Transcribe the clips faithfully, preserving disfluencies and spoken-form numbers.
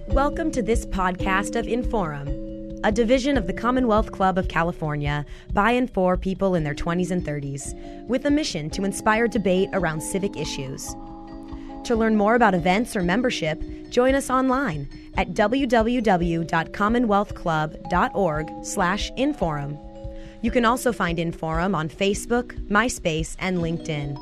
Welcome to this podcast of Inforum, a division of the Commonwealth Club of California by and for people in their twenties and thirties, with a mission to inspire debate around civic issues. To learn more about events or membership, join us online at w w w dot commonwealth club dot org slash inforum. You can also find Inforum on Facebook, MySpace, and LinkedIn.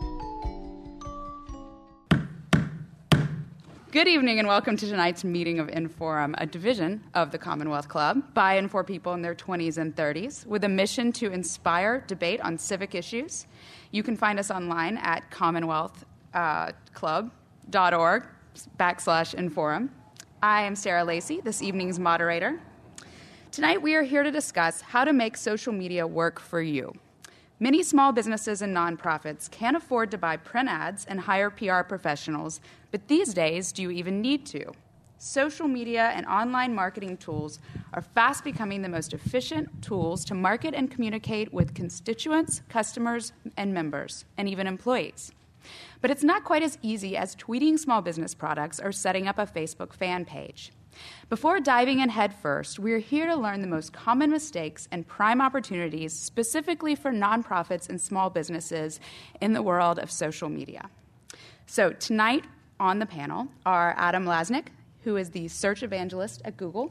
Good evening and welcome to tonight's meeting of Inforum, a division of the Commonwealth Club by and for people in their twenties and thirties with a mission to inspire debate on civic issues. You can find us online at commonwealth club dot org backslash Inforum. I am Sarah Lacey, this evening's moderator. Tonight we are here to discuss how to make social media work for you. Many small businesses and nonprofits can't afford to buy print ads and hire P R professionals, but these days, do you even need to? Social media and online marketing tools are fast becoming the most efficient tools to market and communicate with constituents, customers, and members, and even employees. But it's not quite as easy as tweeting small business products or setting up a Facebook fan page. Before diving in head first, we're here to learn the most common mistakes and prime opportunities specifically for nonprofits and small businesses in the world of social media. So tonight on the panel are Adam Lasnik, who is the search evangelist at Google,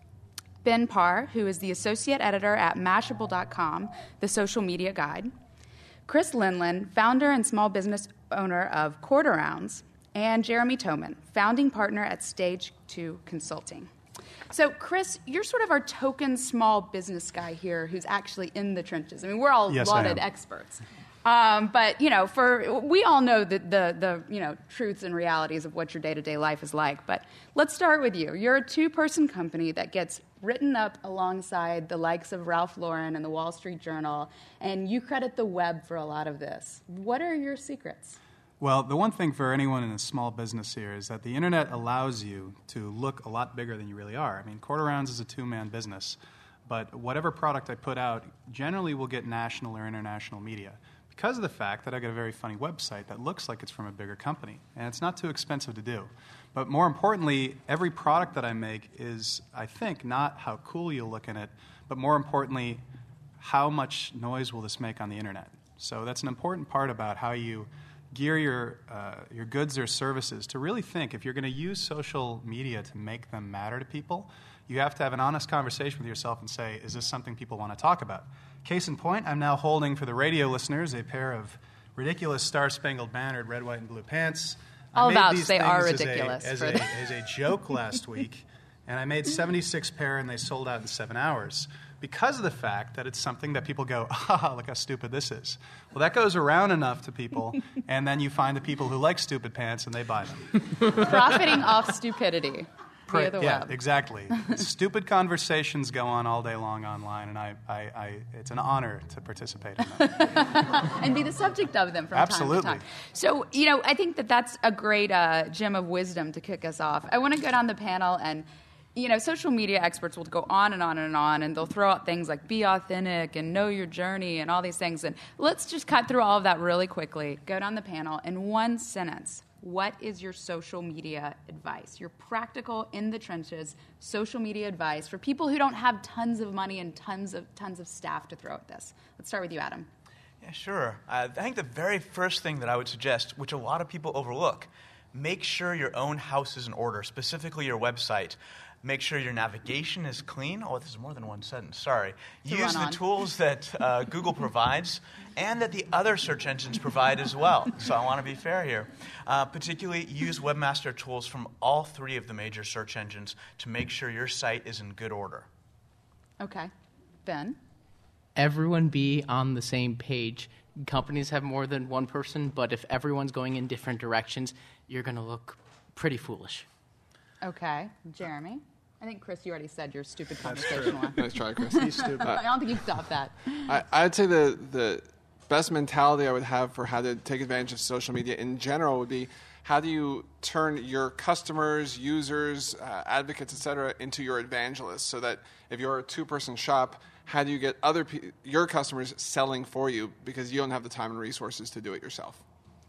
Ben Parr, who is the associate editor at Mashable dot com, the social media guide, Chris Linlin, founder and small business owner of Quarter-Rounds, and Jeremy Toman, founding partner at Stage two Consulting. So, Chris, you're sort of our token small business guy here who's actually in the trenches. I mean, we're all yes, lauded experts. Um, but, you know, for we all know the, the, the, you know, truths and realities of what your day-to-day life is like. But let's start with you. You're a two-person company that gets written up alongside the likes of Ralph Lauren and the Wall Street Journal, and you credit the web for a lot of this. What are your secrets? Well, the one thing for anyone in a small business here is that the internet allows you to look a lot bigger than you really are. I mean, Quarter-Rounds is a two-man business, but whatever product I put out generally will get national or international media because of the fact that I got a very funny website that looks like it's from a bigger company, and it's not too expensive to do. But more importantly, every product that I make is, I think, not how cool you'll look in it, but more importantly, how much noise will this make on the internet. So that's an important part about how you gear your uh, your goods or services to really think if you're going to use social media to make them matter to people, you have to have an honest conversation with yourself and say, is this something people want to talk about? Case in point, I'm now holding for the radio listeners a pair of ridiculous Star-Spangled Bannered red, white, and blue pants. All I about made these they are things ridiculous. As a, as, a, as a joke last week, and I made seventy-six pair and they sold out in seven hours. Because of the fact that it's something that people go, ah, look how stupid this is. Well, that goes around enough to people, and then you find the people who like stupid pants, and they buy them. Profiting off stupidity via the yeah, web. exactly. Stupid conversations go on all day long online, and I, I, I, it's an honor to participate in them. And be the subject of them from Absolutely. time to time. So, you know, I think that that's a great uh, gem of wisdom to kick us off. I want to go down the panel and you know, social media experts will go on and on and on, and they'll throw out things like be authentic and know your journey and all these things. And let's just cut through all of that really quickly. Go down the panel. In one sentence, what is your social media advice? Your practical, in the trenches, social media advice for people who don't have tons of money and tons of tons of staff to throw at this. Let's start with you, Adam. Yeah, sure. Uh, I think the very first thing that I would suggest, which a lot of people overlook, make sure your own house is in order, specifically your website. Make sure your navigation is clean. Oh, this is more than one sentence. Sorry. Use the tools that uh, Google provides and that the other search engines provide as well. So I want to be fair here. Uh, particularly, use webmaster tools from all three of the major search engines to make sure your site is in good order. Okay. Ben? Everyone be on the same page. Companies have more than one person, but if everyone's going in different directions, you're going to look pretty foolish. Okay. Jeremy? I think, Chris, you already said your stupid conversation one. Nice try, Chris. He's stupid. I don't think you stopped that. I, I'd say the, the best mentality I would have for how to take advantage of social media in general would be how do you turn your customers, users, uh, advocates, et cetera, into your evangelists so that if you're a two-person shop, how do you get other pe- your customers selling for you because you don't have the time and resources to do it yourself?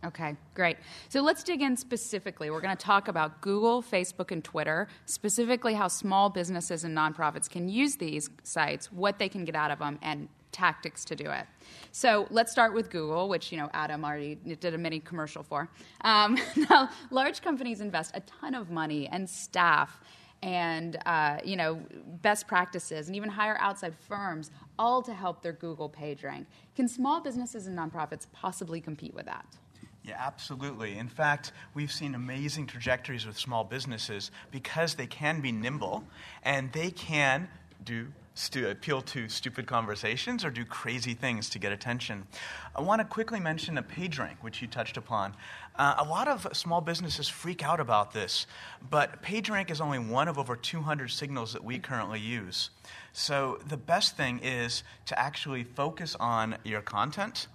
Okay, great. So let's dig in specifically. We're going to talk about Google, Facebook, and Twitter, specifically how small businesses and nonprofits can use these sites, what they can get out of them, and tactics to do it. So let's start with Google, which, you know, Adam already did a mini commercial for. Um, now, large companies invest a ton of money and staff and, uh, you know, best practices and even hire outside firms, all to help their Google page rank. Can small businesses and nonprofits possibly compete with that? Yeah, absolutely. In fact, we've seen amazing trajectories with small businesses because they can be nimble and they can do stu- appeal to stupid conversations or do crazy things to get attention. I want to quickly mention a PageRank, which you touched upon. Uh, a lot of small businesses freak out about this, but PageRank is only one of over two hundred signals that we currently use. So the best thing is to actually focus on your content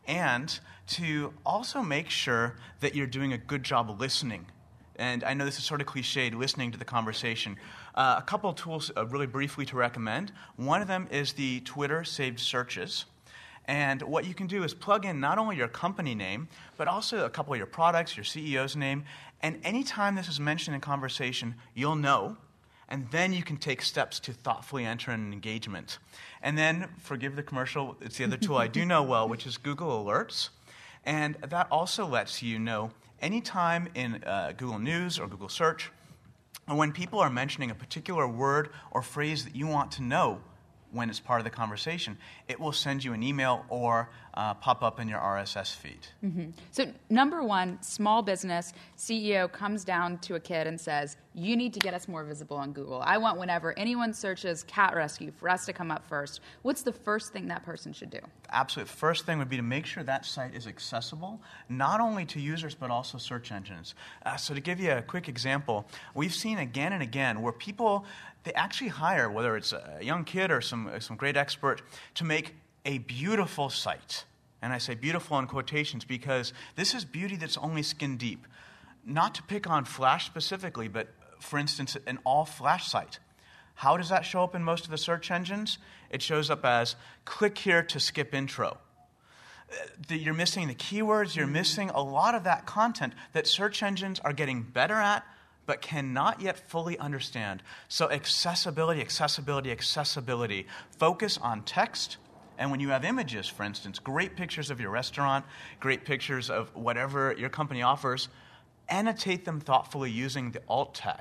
and to also make sure that you're doing a good job of listening. And I know this is sort of cliched, listening to the conversation. Uh, a couple of tools uh, really briefly to recommend. One of them is the Twitter saved searches. And what you can do is plug in not only your company name, but also a couple of your products, your C E O's name. And anytime this is mentioned in conversation, you'll know. And then you can take steps to thoughtfully enter an engagement. And then, forgive the commercial, it's the other tool I do know well, which is Google Alerts. And that also lets you know anytime in uh, Google News or Google Search, when people are mentioning a particular word or phrase that you want to know when it's part of the conversation, it will send you an email or uh, pop up in your R S S feed. Mm-hmm. So number one, small business C E O comes down to a kid and says, you need to get us more visible on Google. I want whenever anyone searches cat rescue for us to come up first. What's the first thing that person should do? Absolutely. First thing would be to make sure that site is accessible, not only to users, but also search engines. Uh, so to give you a quick example, we've seen again and again where people, they actually hire, whether it's a young kid or some, some great expert, to make a beautiful site. And I say beautiful in quotations because this is beauty that's only skin deep. Not to pick on Flash specifically, but for instance, an all-Flash site. How does that show up in most of the search engines? It shows up as, click here to skip intro. You're missing the keywords, you're missing a lot of that content that search engines are getting better at, but cannot yet fully understand. So accessibility, accessibility, accessibility. Focus on text. And when you have images, for instance, great pictures of your restaurant, great pictures of whatever your company offers, annotate them thoughtfully using the alt tag.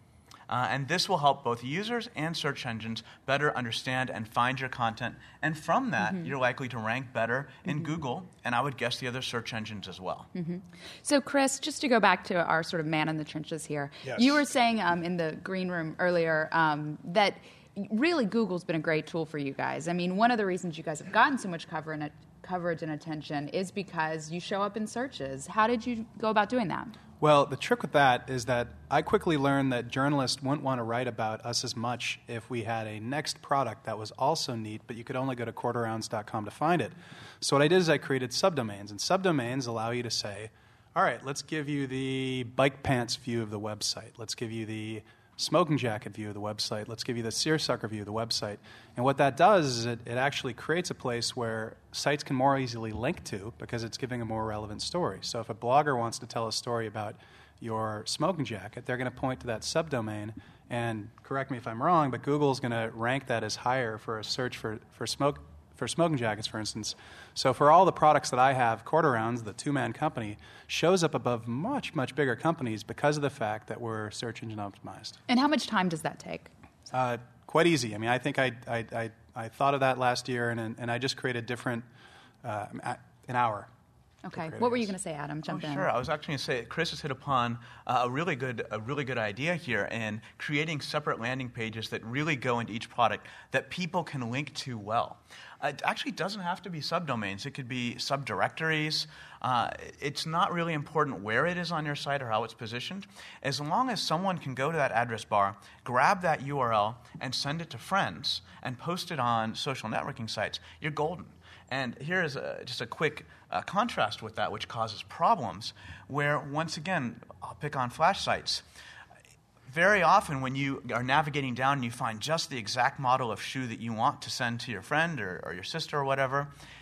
Uh, and this will help both users and search engines better understand and find your content. And from that, mm-hmm. you're likely to rank better in mm-hmm. Google, and I would guess the other search engines as well. Mm-hmm. So, Chris, just to go back to our sort of man in the trenches here, yes. you were saying um, in the green room earlier um, that really Google's been a great tool for you guys. I mean, one of the reasons you guys have gotten so much cover and, coverage and attention is because you show up in searches. How did you go about doing that? Well, the trick with that is that I quickly learned that journalists wouldn't want to write about us as much if we had a next product that was also neat, but you could only go to quarter rounds dot com to find it. So what I did is I created subdomains, and subdomains allow you to say, all right, let's give you the bike pants view of the website. Let's give you the smoking jacket view of the website. Let's give you the seersucker view of the website. And what that does is it, it actually creates a place where sites can more easily link to because it's giving a more relevant story. So if a blogger wants to tell a story about your smoking jacket, they're going to point to that subdomain. And correct me if I'm wrong, but Google's going to rank that as higher for a search for, for smoke for smoking jackets, for instance. So for all the products that I have, Quarter Rounds, the two-man company, shows up above much, much bigger companies because of the fact that we're search engine optimized. And how much time does that take? Uh, quite easy. I mean, I think I, I, I, I thought of that last year, and, and I just created different, uh, an hour. Okay. What were you going to say, Adam? Jump oh, in. Sure. I was actually going to say, Chris has hit upon uh, a really good, a really good idea here in creating separate landing pages that really go into each product that people can link to well. Uh, it actually doesn't have to be subdomains. It could be subdirectories. Uh, it's not really important where it is on your site or how it's positioned. As long as someone can go to that address bar, grab that U R L, and send it to friends and post it on social networking sites, you're golden. And here is a, just a quick uh, contrast with that, which causes problems, where, once again, I'll pick on Flash sites. Very often when you are navigating down and you find just the exact model of shoe that you want to send to your friend or, or your sister or whatever,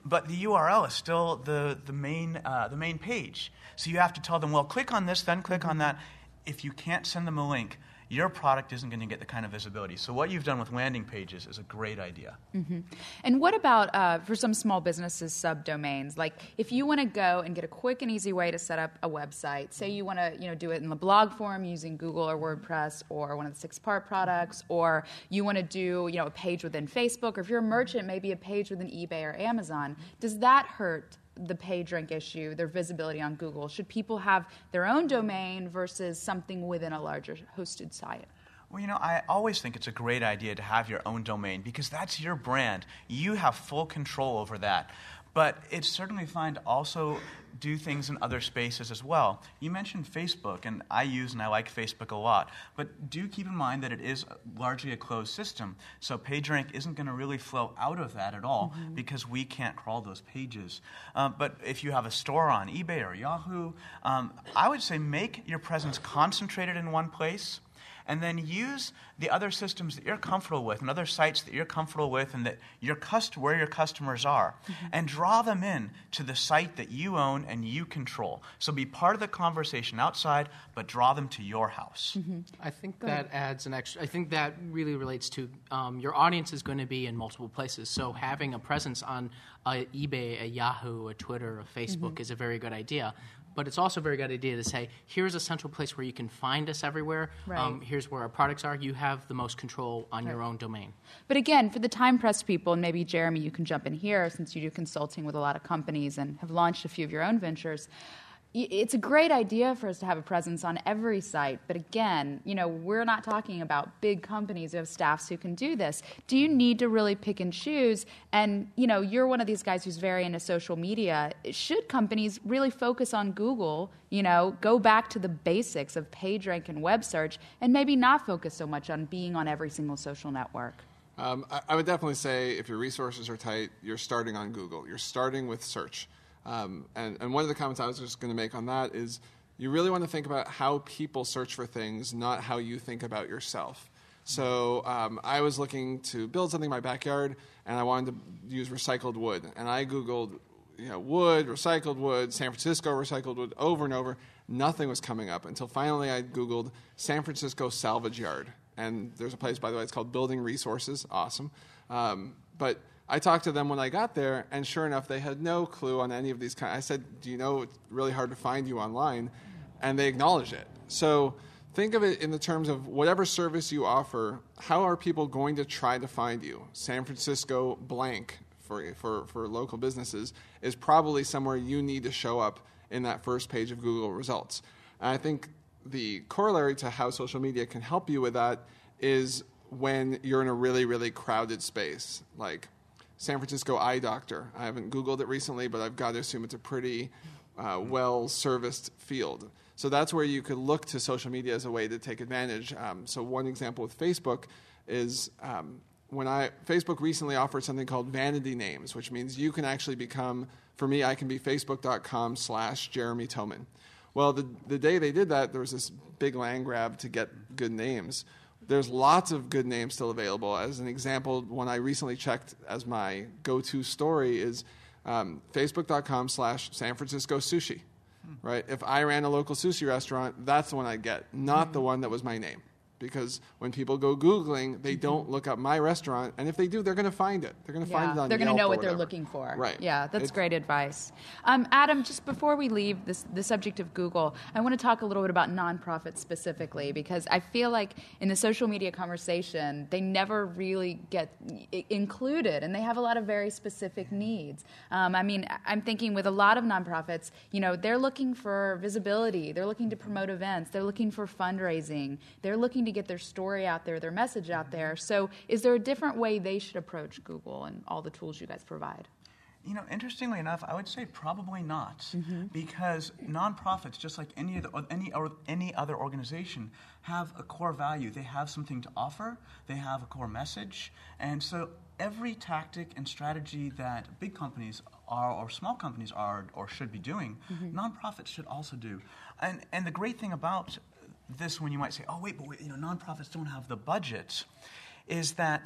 but the U R L is still the, the, main, uh, the main page. So you have to tell them, well, click on this, then click on that. If you can't send them a link, your product isn't going to get the kind of visibility. So what you've done with landing pages is a great idea. Mm-hmm. And what about, uh, for some small businesses, subdomains? Like, if you want to go and get a quick and easy way to set up a website, say you want to you know, do it in the blog form using Google or WordPress or one of the six-part products, or you want to do you know, a page within Facebook, or if you're a merchant, maybe a page within eBay or Amazon, does that hurt the PageRank issue, their visibility on Google? Should people have their own domain versus something within a larger hosted site? Well, you know, I always think it's a great idea to have your own domain because that's your brand. You have full control over that. But it's certainly fine to also do things in other spaces as well. You mentioned Facebook, and I use and I like Facebook a lot. But do keep in mind that it is largely a closed system. So PageRank isn't going to really flow out of that at all mm-hmm. because we can't crawl those pages. Um, but if you have a store on eBay or Yahoo, um, I would say make your presence concentrated in one place. And then use the other systems that you're comfortable with and other sites that you're comfortable with and that your cust- where your customers are. Mm-hmm. And draw them in to the site that you own and you control. So be part of the conversation outside, but draw them to your house. Mm-hmm. I think that adds an extra, I think that really relates to um, your audience is going to be in multiple places. So having a presence on a eBay, a Yahoo, a Twitter, a Facebook mm-hmm. is a very good idea. But it's also a very good idea to say, here's a central place where you can find us everywhere. Right. Um, here's where our products are. You have the most control on right. your own domain. But again, for the time-pressed people, and maybe, Jeremy, you can jump in here since you do consulting with a lot of companies and have launched a few of your own ventures. It's a great idea for us to have a presence on every site, but again, you know, we're not talking about big companies who have staffs who can do this. Do you need to really pick and choose? And, you know, you're one of these guys who's very into social media. Should companies really focus on Google, you know, go back to the basics of PageRank and web search, and maybe not focus so much on being on every single social network? Um, I, I would definitely say if your resources are tight, you're starting on Google. You're starting with search. Um, and, and one of the comments I was just going to make on that is you really want to think about how people search for things, not how you think about yourself. So um, I was looking to build something in my backyard, and I wanted to use recycled wood. And I Googled you know, wood, recycled wood, San Francisco recycled wood, over and over. Nothing was coming up until finally I Googled San Francisco salvage yard. And there's a place, by the way, it's called Building Resources. Awesome. Um, but I talked to them when I got there, and sure enough, they had no clue on any of these kind. I said, do you know it's really hard to find you online? And they acknowledged it. So think of it in the terms of whatever service you offer, how are people going to try to find you? San Francisco blank for, for, for local businesses is probably somewhere you need to show up in that first page of Google results. And I think the corollary to how social media can help you with that is when you're in a really, really crowded space, like San Francisco eye doctor. I haven't Googled it recently, but I've got to assume it's a pretty uh, well-serviced field. So that's where you could look to social media as a way to take advantage. Um, so one example with Facebook is um, when I Facebook recently offered something called vanity names, which means you can actually become, for me, I can be facebook.com slash Jeremy Toman. Well, the, the day they did that, there was this big land grab to get good names. There's lots of good names still available. As an example, one I recently checked as my go-to story is um, facebook.com slash San Francisco Sushi. Right? If I ran a local sushi restaurant, that's the one I'd get, not the one that was my name. Because when people go Googling, they don't look up my restaurant, and if they do, they're going to find it. They're going to yeah, find it on They're going to Yelp know or what whatever. they're looking for. Right. Yeah, that's it's, great advice. Um, Adam, just before we leave this the subject of Google, I want to talk a little bit about nonprofits specifically, because I feel like in the social media conversation, they never really get I- included, and they have a lot of very specific needs. Um, I mean, I'm thinking with a lot of nonprofits, you know, they're looking for visibility, they're looking to promote events, they're looking for fundraising, they're looking to get their story out there, their message out there. So is there a different way they should approach Google and all the tools you guys provide? You know, interestingly enough, I would say probably not, mm-hmm. because nonprofits, just like any other any or any other organization, have a core value. They have something to offer. They have a core message, and so every tactic and strategy that big companies are or small companies are or should be doing, mm-hmm. nonprofits should also do. And and the great thing about this, when you might say, oh wait, but wait, you know, nonprofits don't have the budget, is that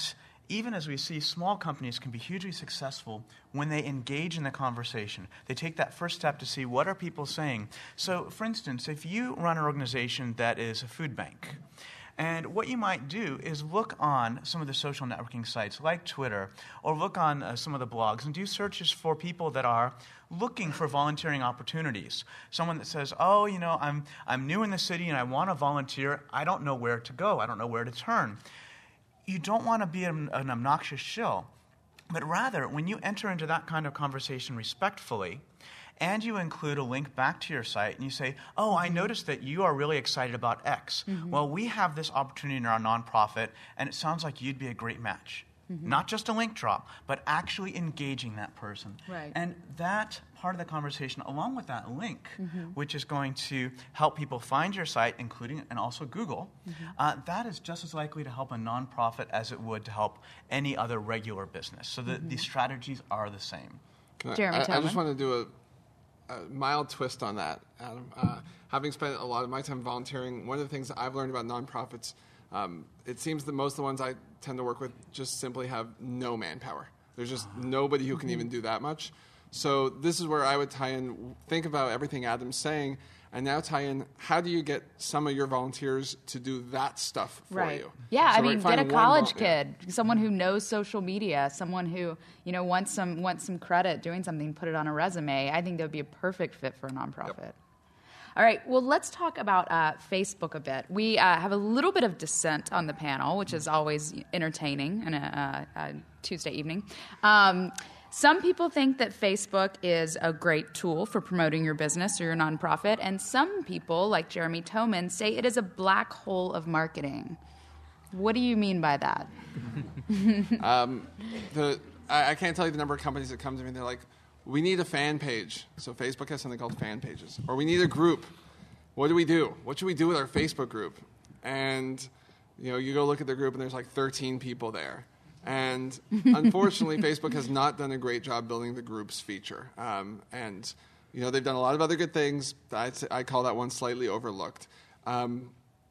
even as we see, small companies can be hugely successful when they engage in the conversation. They take that first step to see what are people saying. So, for instance, if you run an organization that is a food bank, and what you might do is look on some of the social networking sites like Twitter, or look on uh, some of the blogs and do searches for people that are looking for volunteering opportunities. Someone that says, oh, you know, I'm, I'm new in the city and I want to volunteer. I don't know where to go. I don't know where to turn. You don't want to be an, an obnoxious shill, but rather when you enter into that kind of conversation respectfully, and you include a link back to your site, and you say, oh, I noticed that you are really excited about X. Mm-hmm. Well, we have this opportunity in our nonprofit, and it sounds like you'd be a great match. Mm-hmm. Not just a link drop, but actually engaging that person. Right. And that part of the conversation, along with that link, mm-hmm. which is going to help people find your site, including and also Google, mm-hmm. uh, that is just as likely to help a nonprofit as it would to help any other regular business. So the, mm-hmm. the strategies are the same. Can I, Jeremy I, I Tillman? just want to do a A mild twist on that, Adam. Uh, having spent a lot of my time volunteering, one of the things that I've learned about nonprofits, um, it seems that most of the ones I tend to work with just simply have no manpower. There's just nobody who can even do that much. So this is where I would tie in, think about everything Adam's saying, and now tie in, how do you get some of your volunteers to do that stuff for right. you? Yeah, so I mean, find get a one college vol- kid, yeah. someone who knows social media, someone who, you know, wants some wants some credit doing something, put it on a resume. I think that would be a perfect fit for a nonprofit. Yep. All right, well, let's talk about uh, Facebook a bit. We uh, have a little bit of dissent on the panel, which is always entertaining on a, a, a Tuesday evening. Um, Some people think that Facebook is a great tool for promoting your business or your nonprofit, and some people, like Jeremy Tillman, say it is a black hole of marketing. What do you mean by that? um, the I, I can't tell you the number of companies that come to me and they're like, we need a fan page. So Facebook has something called fan pages. Or we need a group. What do we do? What should we do with our Facebook group? And you know, you go look at the group and there's like thirteen people there. And unfortunately, Facebook has not done a great job building the groups feature. Um, and, you know, they've done a lot of other good things. I'd say, I call that one slightly overlooked. Um,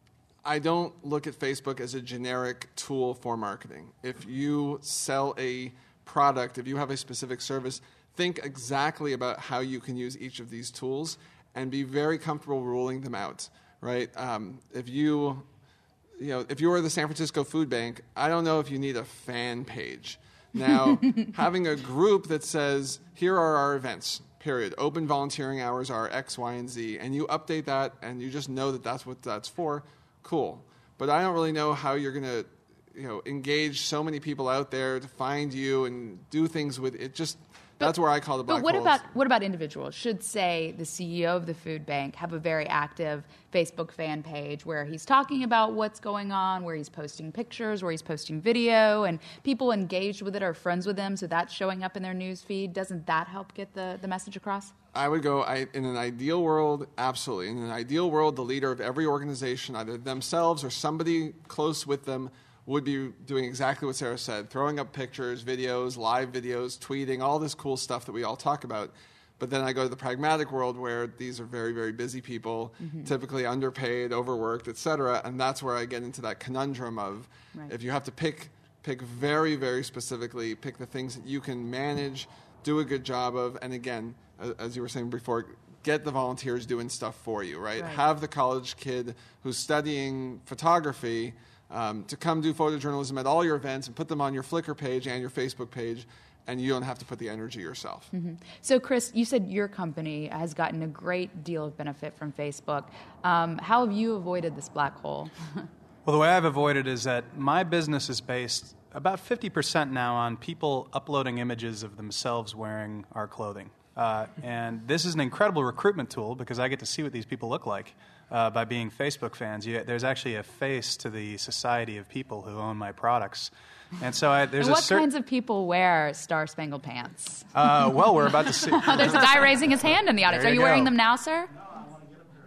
I don't look at Facebook as a generic tool for marketing. If you sell a product, if you have a specific service, think exactly about how you can use each of these tools and be very comfortable ruling them out, right? Um, if you... You know, if you were the San Francisco Food Bank, I don't know if you need a fan page. Now, having a group that says, here are our events, period. Open volunteering hours are X, Y, and Z, and you update that and you just know that that's what that's for, cool. But I don't really know how you're going to, you know, engage so many people out there to find you and do things with it. Just That's where I call the black But what holes. about what about individuals? Should, say, the C E O of the food bank have a very active Facebook fan page where he's talking about what's going on, where he's posting pictures, where he's posting video, and people engaged with it are friends with him, so that's showing up in their news feed? Doesn't that help get the, the message across? I would go, I, in an ideal world, absolutely. In an ideal world, the leader of every organization, either themselves or somebody close with them, would be doing exactly what Sarah said, throwing up pictures, videos, live videos, tweeting, all this cool stuff that we all talk about. But then I go to the pragmatic world where these are very, very busy people, mm-hmm. typically underpaid, overworked, et cetera, and that's where I get into that conundrum of right. if you have to pick, pick very, very specifically, pick the things that you can manage, do a good job of, and again, as you were saying before, get the volunteers doing stuff for you, right? right. Have the college kid who's studying photography Um, to come do photojournalism at all your events and put them on your Flickr page and your Facebook page, and you don't have to put the energy yourself. Mm-hmm. So, Chris, you said your company has gotten a great deal of benefit from Facebook. Um, how have you avoided this black hole? Well, the way I've avoided is that my business is based about fifty percent now on people uploading images of themselves wearing our clothing. Uh, and this is an incredible recruitment tool because I get to see what these people look like. Uh, by being Facebook fans, you, there's actually a face to the society of people who own my products, and so I, there's and what a certain kinds of people wear Star Spangled Pants? Uh, well, we're about to see. Oh, there's a guy raising his hand in the audience. There Are you you wearing go. them now, sir? No, I want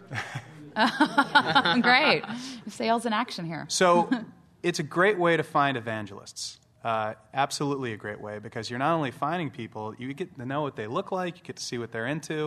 to get them. Great, sales in action here. So, it's a great way to find evangelists. Uh, absolutely a great way because you're not only finding people, you get to know what they look like, you get to see what they're into,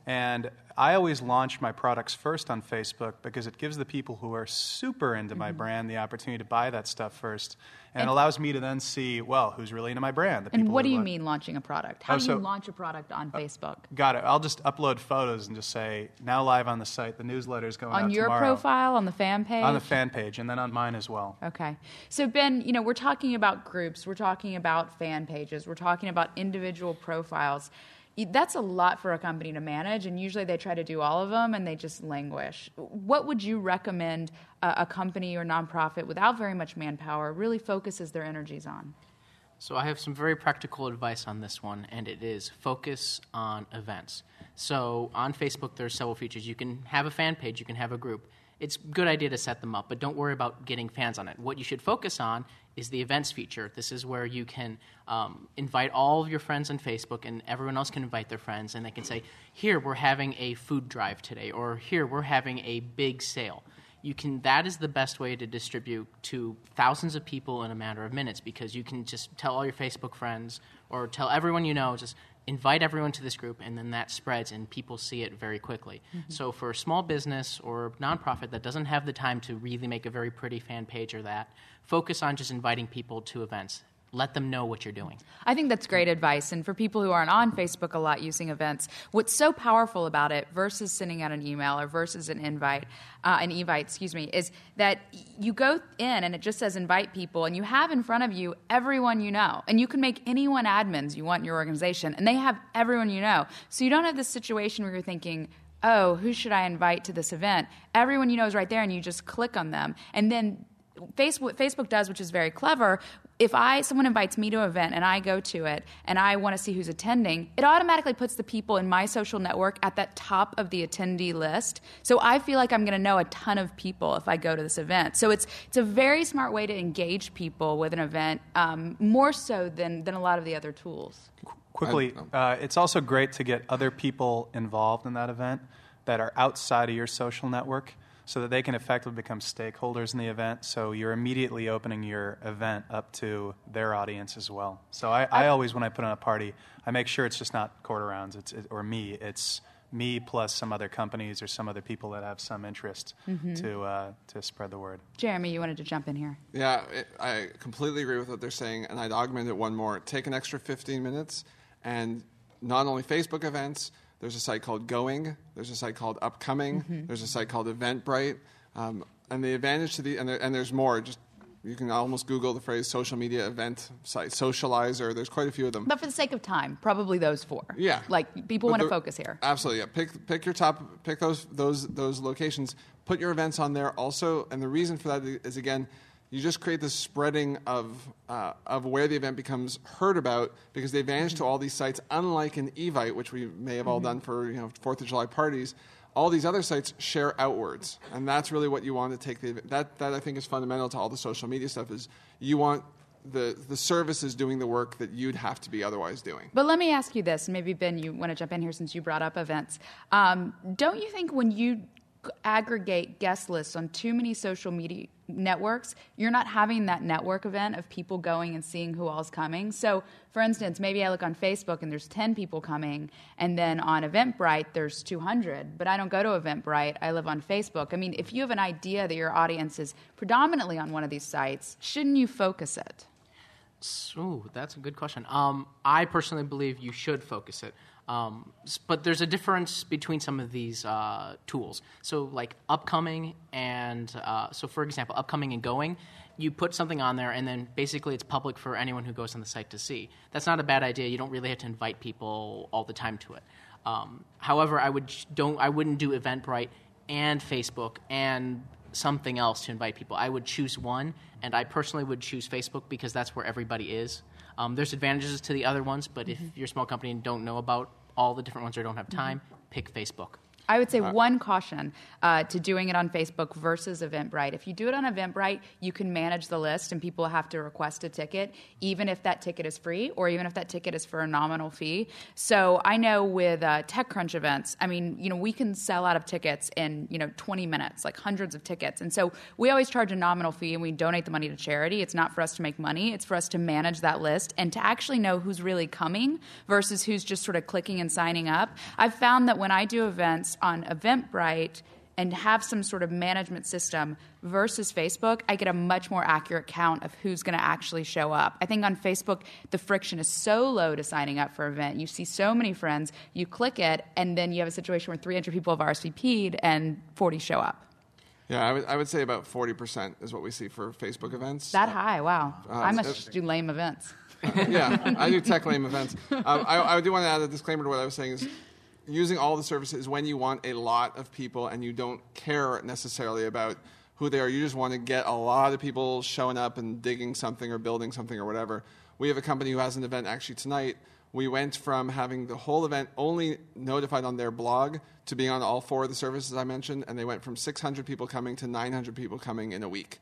And I always launch my products first on Facebook because it gives the people who are super into mm-hmm. my brand the opportunity to buy that stuff first. And, and it allows me to then see, well, who's really into my brand. The and what do you lo- mean launching a product? How oh, do so, you launch a product on uh, Facebook? Got it. I'll just upload photos and just say, now live on the site. The newsletter's going on out your tomorrow. profile, on the fan page? On the fan page, and then on mine as well. Okay. So, Ben, you know, we're talking about groups. We're talking about fan pages. We're talking about individual profiles. That's a lot for a company to manage, and usually they try to do all of them, and they just languish. What would you recommend a, a company or nonprofit without very much manpower really focuses their energies on? So I have some very practical advice on this one, and it is focus on events. So on Facebook, there are several features. You can have a fan page. You can have a group. It's a good idea to set them up, but don't worry about getting fans on it. What you should focus on is the events feature. This is where you can um, invite all of your friends on Facebook, and everyone else can invite their friends, and they can say, here, we're having a food drive today, or here, we're having a big sale. You can. That is the best way to distribute to thousands of people in a matter of minutes, because you can just tell all your Facebook friends or tell everyone you know, just invite everyone to this group, and then that spreads, and people see it very quickly. Mm-hmm. So for a small business or nonprofit that doesn't have the time to really make a very pretty fan page or that, focus on just inviting people to events. Let them know what you're doing. I think that's great advice. And for people who aren't on Facebook a lot using events, what's so powerful about it versus sending out an email or versus an invite, uh, an evite, excuse me, is that you go in and it just says invite people, and you have in front of you everyone you know. And you can make anyone admins you want in your organization, and they have everyone you know. So you don't have this situation where you're thinking, oh, who should I invite to this event? Everyone you know is right there, and you just click on them. And then Facebook, Facebook does, which is very clever. If I someone invites me to an event and I go to it and I want to see who's attending, it automatically puts the people in my social network at that top of the attendee list. So I feel like I'm going to know a ton of people if I go to this event. So it's it's a very smart way to engage people with an event, um, more so than, than a lot of the other tools. Quickly, uh, it's also great to get other people involved in that event that are outside of your social network, so that they can effectively become stakeholders in the event. So you're immediately opening your event up to their audience as well. So I, I always, when I put on a party, I make sure it's just not quarter rounds it's, it, or me. It's me plus some other companies or some other people that have some interest mm-hmm. to uh, to spread the word. Jeremy, you wanted to jump in here. Yeah, it, I completely agree with what they're saying, and I'd augment it one more. Take an extra fifteen minutes, and not only Facebook events. There's a site called Going. There's a site called Upcoming. Mm-hmm. There's a site called Eventbrite. Um, and the advantage to the and, there, and there's more. Just you can almost Google the phrase social media event site, Socializer. There's quite a few of them. But for the sake of time, probably those four. Yeah, like people want to focus here. Absolutely. Yeah. Pick pick your top. Pick those those those locations. Put your events on there also. And the reason for that is, again, you just create this spreading of uh, of where the event becomes heard about, because the advantage mm-hmm. to all these sites, unlike an Evite, which we may have all mm-hmm. done for you know Fourth of July parties, all these other sites share outwards, and that's really what you want to take the that that I think is fundamental to all the social media stuff. Is you want the the services doing the work that you'd have to be otherwise doing. But let me ask you this, and maybe Ben, you want to jump in here since you brought up events. Um, don't you think when you aggregate guest lists on too many social media networks, you're not having that network event of people going and seeing who all's coming? So, for instance, maybe I look on Facebook and there's ten people coming, and then on Eventbrite there's two hundred, but I don't go to Eventbrite, I live on Facebook. I mean, if you have an idea that your audience is predominantly on one of these sites, shouldn't you focus it? Ooh, that's a good question. Um, I personally believe you should focus it. Um, but there's a difference between some of these uh, tools. So like Upcoming and, uh, so for example, Upcoming and Going, you put something on there and then basically it's public for anyone who goes on the site to see. That's not a bad idea. You don't really have to invite people all the time to it. Um, however, I would don't I wouldn't do Eventbrite and Facebook and something else to invite people. I would choose one, and I personally would choose Facebook because that's where everybody is. Um, there's advantages to the other ones, but mm-hmm. if you're a small company and don't know about all the different ones or don't have time, mm-hmm. pick Facebook. I would say one caution uh, to doing it on Facebook versus Eventbrite. If you do it on Eventbrite, you can manage the list and people have to request a ticket, even if that ticket is free or even if that ticket is for a nominal fee. So I know with uh, TechCrunch events, I mean, you know, we can sell out of tickets in, you know, twenty minutes, like hundreds of tickets. And so we always charge a nominal fee and we donate the money to charity. It's not for us to make money. It's for us to manage that list and to actually know who's really coming versus who's just sort of clicking and signing up. I've found that when I do events on Eventbrite and have some sort of management system versus Facebook, I get a much more accurate count of who's going to actually show up. I think on Facebook, the friction is so low to signing up for an event. You see so many friends, you click it, and then you have a situation where three hundred people have R S V P'd and forty show up. Yeah, I would, I would say about forty percent is what we see for Facebook events. That high, wow. Uh, I must it- just do lame events. Uh, yeah, I do tech lame events. Um, I, I do want to add a disclaimer to what I was saying is using all the services when you want a lot of people and you don't care necessarily about who they are. You just want to get a lot of people showing up and digging something or building something or whatever. We have a company who has an event actually tonight. We went from having the whole event only notified on their blog to being on all four of the services I mentioned, and they went from six hundred people coming to nine hundred people coming in a week.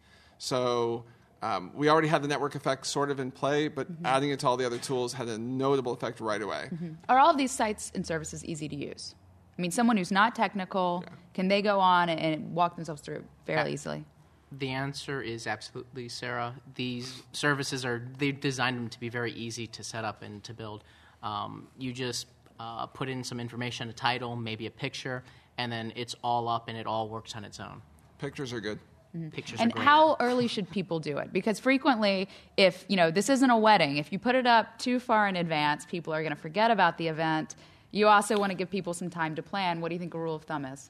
So um, we already had the network effect sort of in play, but mm-hmm. adding it to all the other tools had a notable effect right away. Mm-hmm. Are all of these sites and services easy to use? I mean, someone who's not technical, yeah. can they go on and, and walk themselves through fairly yeah. easily? The answer is absolutely, Sarah. These services are, they've designed them to be very easy to set up and to build. Um, you just uh, put in some information, a title, maybe a picture, and then it's all up and it all works on its own. Pictures are good. Mm-hmm. Pictures and are great. How early should people do it? Because frequently, if, you know, this isn't a wedding, if you put it up too far in advance, people are going to forget about the event. You also want to give people some time to plan. What do you think a rule of thumb is?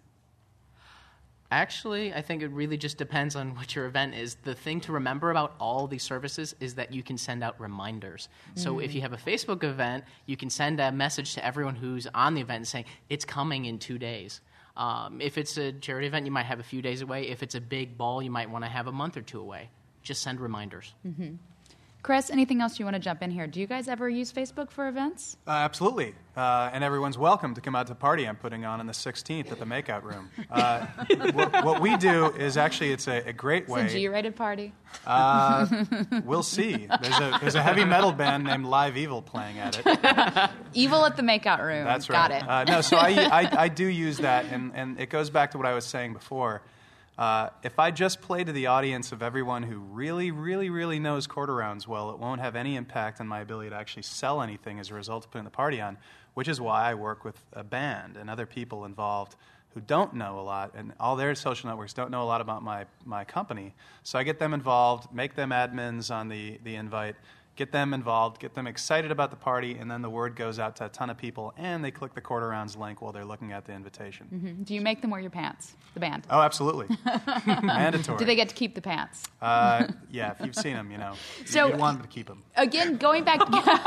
Actually, I think it really just depends on what your event is. The thing to remember about all these services is that you can send out reminders. Mm. So if you have a Facebook event, you can send a message to everyone who's on the event saying, it's coming in two days. Um, if it's a charity event, you might have a few days away. If it's a big ball, you might want to have a month or two away. Just send reminders. Mm-hmm. Chris, anything else you want to jump in here? Do you guys ever use Facebook for events? Uh, absolutely. Uh, and everyone's welcome to come out to the party I'm putting on on the sixteenth at the Makeout Room. Uh, what, what we do is actually, it's a, a great way. It's a G-rated party? Uh, we'll see. There's a, there's a heavy metal band named Live Evil playing at it. Evil at the Makeout Room. That's Got right. it. Uh, no, so I, I, I do use that, and, and it goes back to what I was saying before. Uh, if I just play to the audience of everyone who really, really, really knows quarter rounds well, it won't have any impact on my ability to actually sell anything as a result of putting the party on, which is why I work with a band and other people involved who don't know a lot, and all their social networks don't know a lot about my, my company. So I get them involved, make them admins on the, the invite, get them involved, get them excited about the party, and then the word goes out to a ton of people, and they click the Quarter Rounds link while they're looking at the invitation. Mm-hmm. Do you make them wear your pants, the band? Oh, absolutely. Mandatory. Do they get to keep the pants? Uh, yeah, if you've seen them, you know. So, you'd want them to keep them. Again, going back,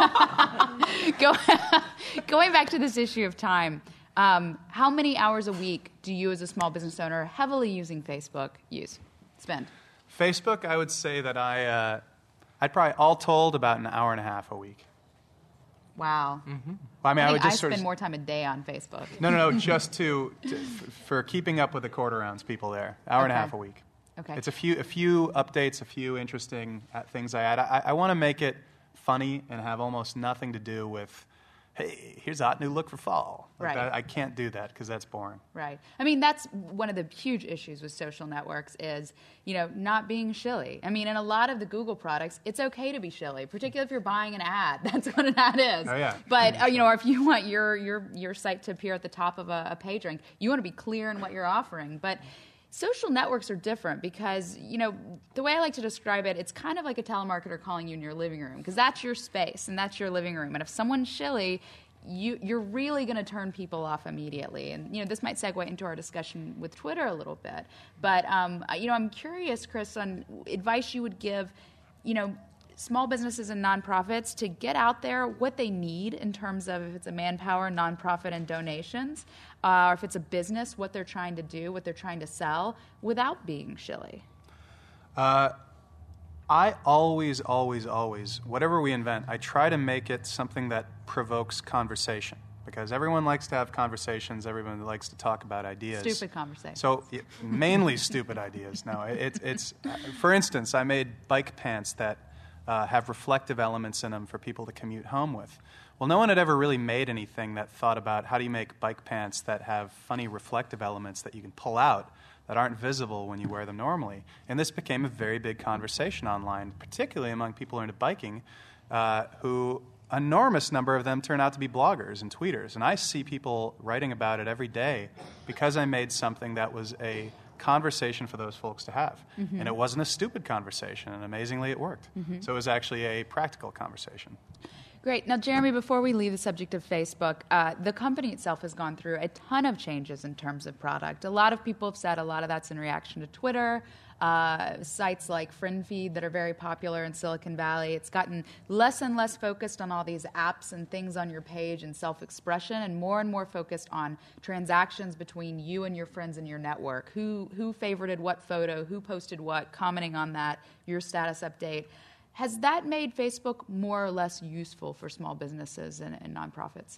go, going back to this issue of time, um, how many hours a week do you as a small business owner heavily using Facebook use, spend? Facebook, I would say that I... Uh, I'd probably, all told, about an hour and a half a week. Wow. Mm-hmm. Well, I mean, I, I would think just I sort spend of, more time a day on Facebook. No, no, no, just to, to f- for keeping up with the quarter rounds people there. Hour Okay. and a half a week. Okay. It's a few, a few updates, a few interesting uh, things I add. I, I want to make it funny and have almost nothing to do with, hey, here's a hot new look for fall. Like Right. that, I can't do that because that's boring. Right. I mean, that's one of the huge issues with social networks is, you know, not being shilly. I mean, in a lot of the Google products, it's okay to be shilly, particularly if you're buying an ad. That's what an ad is. Oh, yeah. But, uh, you know, or if you want your, your, your site to appear at the top of a, a page rank, you want to be clear in what you're offering. But social networks are different because, you know, the way I like to describe it, it's kind of like a telemarketer calling you in your living room because that's your space and that's your living room. And if someone's shilly, you, you're really going to turn people off immediately. And, you know, this might segue into our discussion with Twitter a little bit. But, um, you know, I'm curious, Chris, on advice you would give, you know, small businesses and nonprofits to get out there what they need in terms of if it's a manpower, nonprofit, and donations, uh, or if it's a business, what they're trying to do, what they're trying to sell, without being shilly. Uh, I always, always, always, whatever we invent, I try to make it something that provokes conversation. because everyone likes to have conversations. Everyone likes to talk about ideas. Stupid conversations. So yeah, mainly stupid ideas. No, it, it's for instance, I made bike pants that uh, have reflective elements in them for people to commute home with. Well, no one had ever really made anything that thought about how do you make bike pants that have funny reflective elements that you can pull out that aren't visible when you wear them normally. And this became a very big conversation online, particularly among people who are into biking, uh, who an enormous number of them turn out to be bloggers and tweeters. And I see people writing about it every day because I made something that was a conversation for those folks to have. Mm-hmm. And it wasn't a stupid conversation, and amazingly it worked. Mm-hmm. So it was actually a practical conversation. Great. Now, Jeremy, before we leave the subject of Facebook, uh, the company itself has gone through a ton of changes in terms of product. A lot of people have said a lot of that's in reaction to Twitter, uh, sites like FriendFeed that are very popular in Silicon Valley. It's gotten less and less focused on all these apps and things on your page and self-expression, and more and more focused on transactions between you and your friends in your network. Who, who favorited what photo, who posted what, commenting on that, your status update. Has that made Facebook more or less useful for small businesses and, and nonprofits?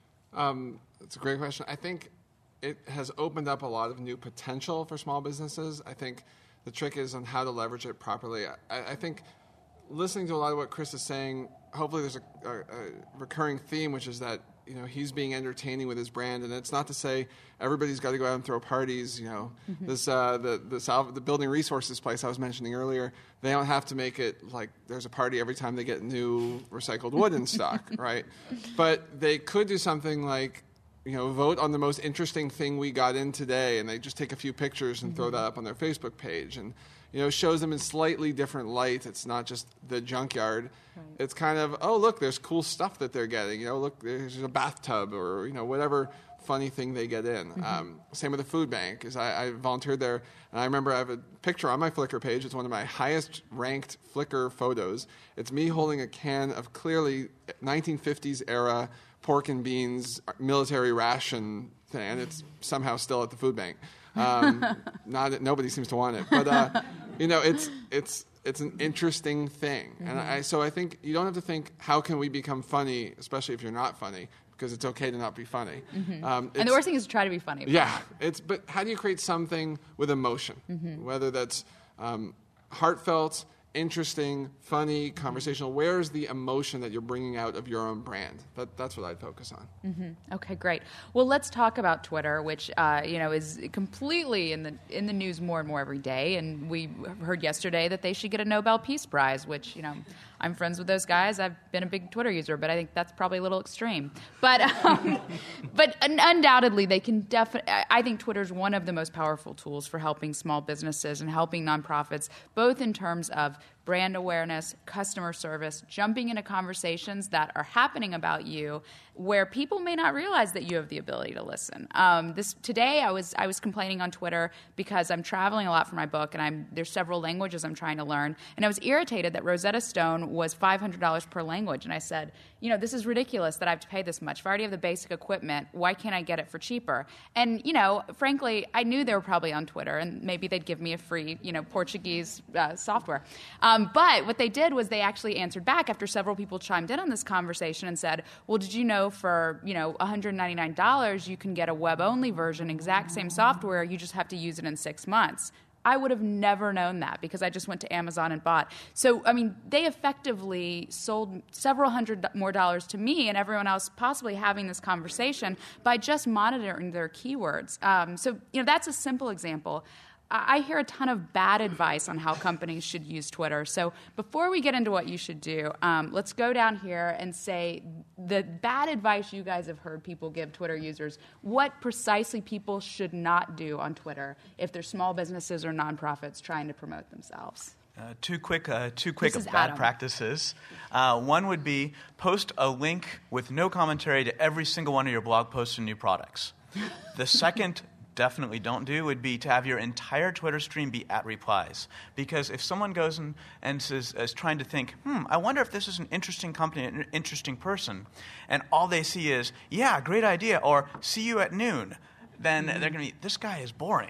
Um, it's a great question. I think it has opened up a lot of new potential for small businesses. I think the trick is on how to leverage it properly. I, I think listening to a lot of what Chris is saying, hopefully there's a, a, a recurring theme, which is that you know he's being entertaining with his brand, and it's not to say everybody's got to go out and throw parties. You know, mm-hmm. this uh, the the, Sal- the building resources place I was mentioning earlier. They don't have to make it like there's a party every time they get new recycled wood in stock, right? But they could do something like you know vote on the most interesting thing we got in today, and they just take a few pictures and mm-hmm. throw that up on their Facebook page, and you know shows them in slightly different light. It's not just the junkyard. Right. It's kind of, oh, look, there's cool stuff that they're getting. You know, look, there's a bathtub or, you know, whatever funny thing they get in. Mm-hmm. Um, same with the food bank. Is I, I volunteered there, and I remember I have a picture on my Flickr page. It's one of my highest-ranked Flickr photos. It's me holding a can of clearly nineteen fifties era pork and beans military ration thing, and it's somehow still at the food bank. Um, not nobody seems to want it, but uh, you know, it's it's. It's an interesting thing. Mm-hmm. And I, so I think you don't have to think, how can we become funny, especially if you're not funny, because it's okay to not be funny. Mm-hmm. Um, and the worst thing is to try to be funny. Yeah. It's, but how do you create something with emotion, mm-hmm. whether that's um, heartfelt, interesting, funny, conversational? Mm-hmm. Where's the emotion that you're bringing out of your own brand? That, that's what I'd focus on. Mm-hmm. Okay, great. Well, let's talk about Twitter, which uh, you know is completely in the in the news more and more every day. And we heard yesterday that they should get a Nobel Peace Prize, which you know I'm friends with those guys. I've been a big Twitter user, but I think that's probably a little extreme. But um, but un- undoubtedly, they can definitely. I think Twitter is one of the most powerful tools for helping small businesses and helping nonprofits, both in terms of brand awareness, customer service, jumping into conversations that are happening about you where people may not realize that you have the ability to listen. Um, this today, I was I was complaining on Twitter because I'm traveling a lot for my book, and I'm there's several languages I'm trying to learn, and I was irritated that Rosetta Stone was five hundred dollars per language, and I said, you know, this is ridiculous that I have to pay this much. If I already have the basic equipment, why can't I get it for cheaper? And you know, frankly, I knew they were probably on Twitter, and maybe they'd give me a free, you know, Portuguese uh, software. Um, but what they did was they actually answered back after several people chimed in on this conversation and said, well, did you know for, you know, one hundred ninety-nine dollars you can get a web-only version, exact same software, you just have to use it in six months. I would have never known that because I just went to Amazon and bought. So, I mean, they effectively sold several hundred more dollars to me and everyone else possibly having this conversation by just monitoring their keywords. Um, so, you know, that's a simple example. I hear a ton of bad advice on how companies should use Twitter. So before we get into what you should do, um, let's go down here and say the bad advice you guys have heard people give Twitter users, what precisely people should not do on Twitter if they're small businesses or nonprofits trying to promote themselves. Uh, two quick, uh, two quick bad Adam. practices. Uh, one would be post a link with no commentary to every single one of your blog posts and new products. The second definitely don't do would be to have your entire Twitter stream be at replies. Because if someone goes and, and says, is trying to think, hmm, I wonder if this is an interesting company, an interesting person, and all they see is, yeah, great idea, or see you at noon, then mm-hmm. they're going to be, this guy is boring.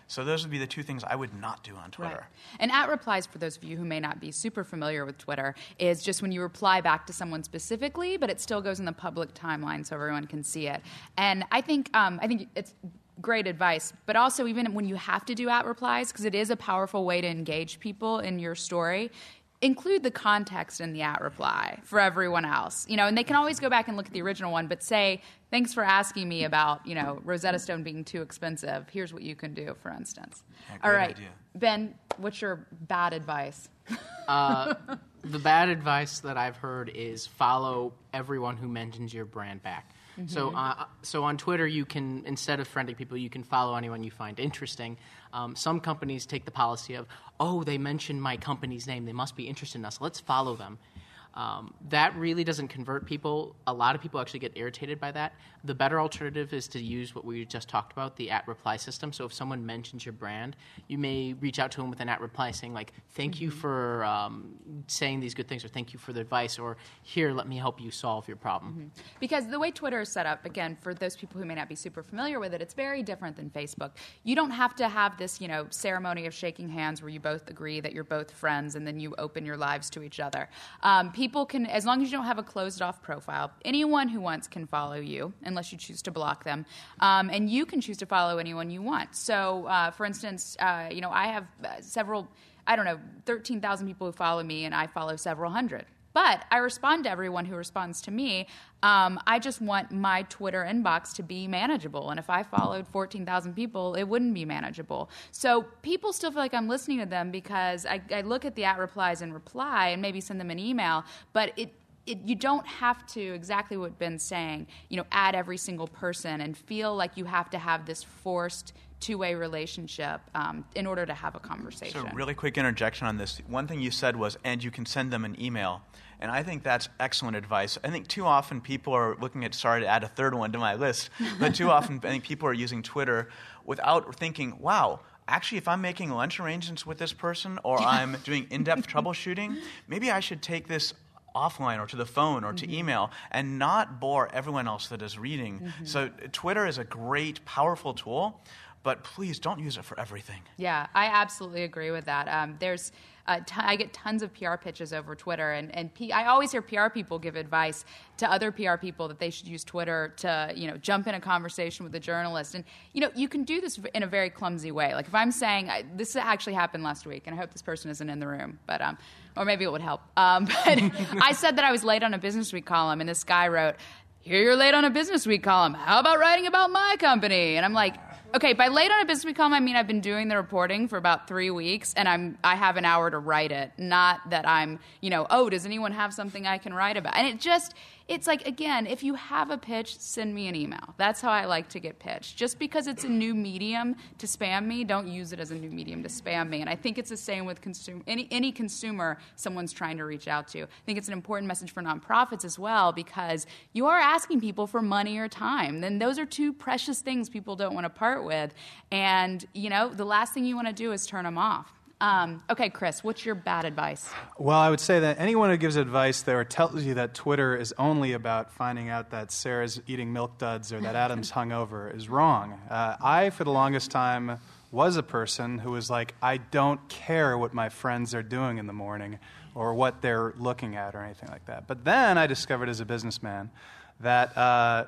So those would be the two things I would not do on Twitter. Right. And at replies, for those of you who may not be super familiar with Twitter, is just when you reply back to someone specifically, but it still goes in the public timeline so everyone can see it. And I think um, I think it's great advice, but also even when you have to do at replies, because it is a powerful way to engage people in your story, include the context in the at reply for everyone else. You know, and they can always go back and look at the original one, but say, thanks for asking me about, you know, Rosetta Stone being too expensive. Here's what you can do, for instance. Yeah, All right. idea. Ben, what's your bad advice? Uh, the bad advice that I've heard is follow everyone who mentions your brand back. Mm-hmm. So, uh, so on Twitter, you can, instead of friending people, you can follow anyone you find interesting. Um, some companies take the policy of, oh, they mentioned my company's name. They must be interested in us. Let's follow them. Um, that really doesn't convert people. A lot of people actually get irritated by that. The better alternative is to use what we just talked about, the at-reply system. So if someone mentions your brand, you may reach out to them with an at-reply saying, like, thank mm-hmm. you for um, saying these good things, or thank you for the advice, or here, let me help you solve your problem. Mm-hmm. Because the way Twitter is set up, again, for those people who may not be super familiar with it, it's very different than Facebook. You don't have to have this, you know, ceremony of shaking hands where you both agree that you're both friends and then you open your lives to each other. Um, people People can, as long as you don't have a closed-off profile, anyone who wants can follow you, unless you choose to block them, um, and you can choose to follow anyone you want. So, uh, for instance, uh, you know, I have uh, several, I don't know, thirteen thousand people who follow me, and I follow several hundred. But I respond to everyone who responds to me. Um, I just want my Twitter inbox to be manageable. And if I followed fourteen thousand people, it wouldn't be manageable. So people still feel like I'm listening to them because I, I look at the at replies and reply and maybe send them an email. But it, it, you don't have to, exactly what Ben's saying, you know, add every single person and feel like you have to have this forced two-way relationship um, in order to have a conversation. So really quick interjection on this. One thing you said was, and you can send them an email. And I think that's excellent advice. I think too often people are looking at, sorry to add a third one to my list, but too often I think people are using Twitter without thinking, wow, actually if I'm making lunch arrangements with this person or I'm doing in-depth troubleshooting, maybe I should take this offline or to the phone or to mm-hmm. email and not bore everyone else that is reading. Mm-hmm. So Twitter is a great, powerful tool, but please don't use it for everything. Yeah, I absolutely agree with that. Um, there's, uh, t- I get tons of P R pitches over Twitter, and, and P- I always hear P R people give advice to other P R people that they should use Twitter to, you know, jump in a conversation with a journalist. And, you know, you can do this in a very clumsy way. Like if I'm saying, I, this actually happened last week, and I hope this person isn't in the room, but um, or maybe it would help. Um, but I said that I was late on a Business Week column, and this guy wrote, here you're late on a Business Week column. How about writing about my company? And I'm like, okay, by late on a Business Week column, I mean I've been doing the reporting for about three weeks, and I'm I have an hour to write it. Not that I'm, you know, oh, does anyone have something I can write about? And it just, it's like, again, if you have a pitch, send me an email. That's how I like to get pitched. Just because it's a new medium to spam me, don't use it as a new medium to spam me. And I think it's the same with consum- any any consumer someone's trying to reach out to. I think it's an important message for nonprofits as well, because you are asking people for money or time. Then those are two precious things people don't want to part with. And, you know, the last thing you want to do is turn them off. Um, okay, Chris, what's your bad advice? Well, I would say that anyone who gives advice there or tells you that Twitter is only about finding out that Sarah's eating Milk Duds or that Adam's hungover is wrong. Uh, I, for the longest time, was a person who was like, I don't care what my friends are doing in the morning or what they're looking at or anything like that. But then I discovered as a businessman that uh,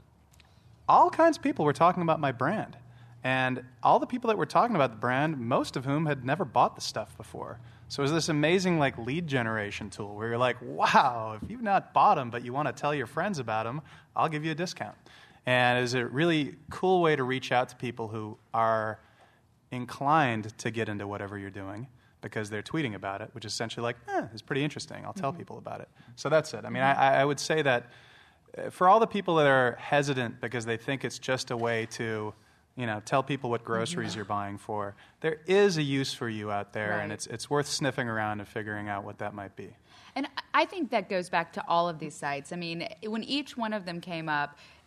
all kinds of people were talking about my brand. And all the people that were talking about the brand, most of whom had never bought the stuff before. So it was this amazing like lead generation tool where you're like, wow, if you've not bought them but you want to tell your friends about them, I'll give you a discount. And it was a really cool way to reach out to people who are inclined to get into whatever you're doing because they're tweeting about it, which is essentially like, eh, it's pretty interesting. I'll tell mm-hmm. people about it. So that's it. I mean, I, I would say that for all the people that are hesitant because they think it's just a way to, you know, tell people what groceries mm-hmm. you're buying for, there is a use for you out there, right. and it's it's worth sniffing around and figuring out what that might be. And I think that goes back to all of these sites. I mean, when each one of them came up,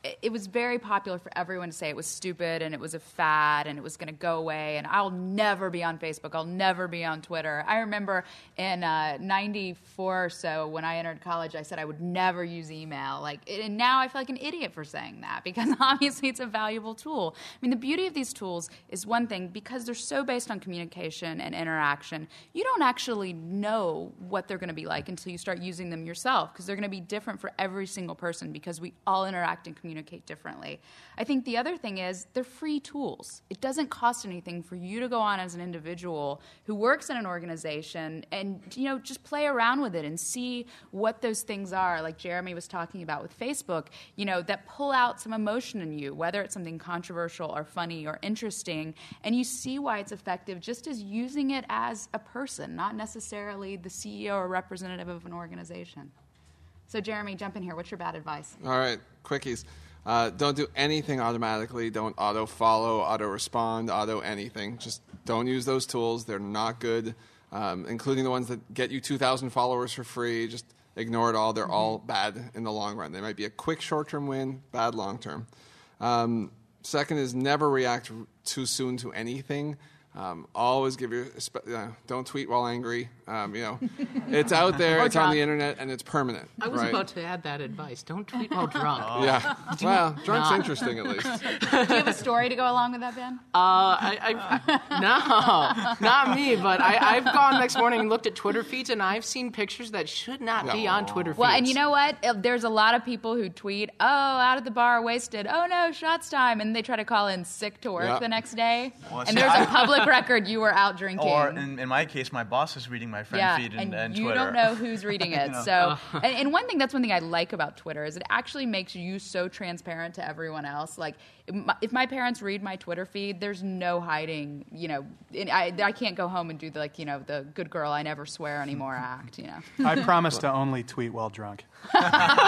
it, it was very popular for everyone to say it was stupid and it was a fad and it was going to go away and I'll never be on Facebook, I'll never be on Twitter. I remember in uh, ninety-four or so when I entered college, I said I would never use email. Like, and now I feel like an idiot for saying that because obviously it's a valuable tool. I mean, the beauty of these tools is one thing, because they're so based on communication and interaction, you don't actually know what they're going to be like until you start using them yourself, because they're going to be different for every single person because we all interact and communicate differently. I think the other thing is they're free tools. It doesn't cost anything for you to go on as an individual who works in an organization and, you know, just play around with it and see what those things are, like Jeremy was talking about with Facebook, you know, that pull out some emotion in you, whether it's something controversial or funny or interesting, and you see why it's effective just as using it as a person, not necessarily the C E O or representative of an organization. So, Jeremy, jump in here. What's your bad advice? All right, quickies. Uh, don't do anything automatically. Don't auto-follow, auto-respond, auto-anything. Just don't use those tools. They're not good, um, including the ones that get you two thousand followers for free. Just ignore it all. They're mm-hmm. all bad in the long run. They might be a quick short-term win, bad long-term. Um, second is never react too soon to anything. Um, always give your uh, don't tweet while angry. Um, you know, it's out there, it's drunk. On the internet, and it's permanent. I was right? about to add that advice. Don't tweet while drunk. Oh. Yeah, well, drunk's not. Interesting at least. Do you have a story to go along with that, Ben? Uh, I, I, no, not me. But I, I've gone next morning and looked at Twitter feeds, and I've seen pictures that should not no. be on Twitter feeds. Well, and you know what? There's a lot of people who tweet, "Oh, out at the bar, wasted. Oh no, shots time," and they try to call in sick to work yep. the next day. Well, and there's I, a public record you were out drinking. Or in, in my case, my boss is reading my friend yeah, feed and, and, and you Twitter. don't know who's reading it. you know. So, and, and one thing, that's one thing I like about Twitter is it actually makes you so transparent to everyone else. Like, if my, if my parents read my Twitter feed, there's no hiding, you know, I, I can't go home and do the, like, you know, the good girl, I never swear anymore act, you know. I promise to only tweet while drunk. To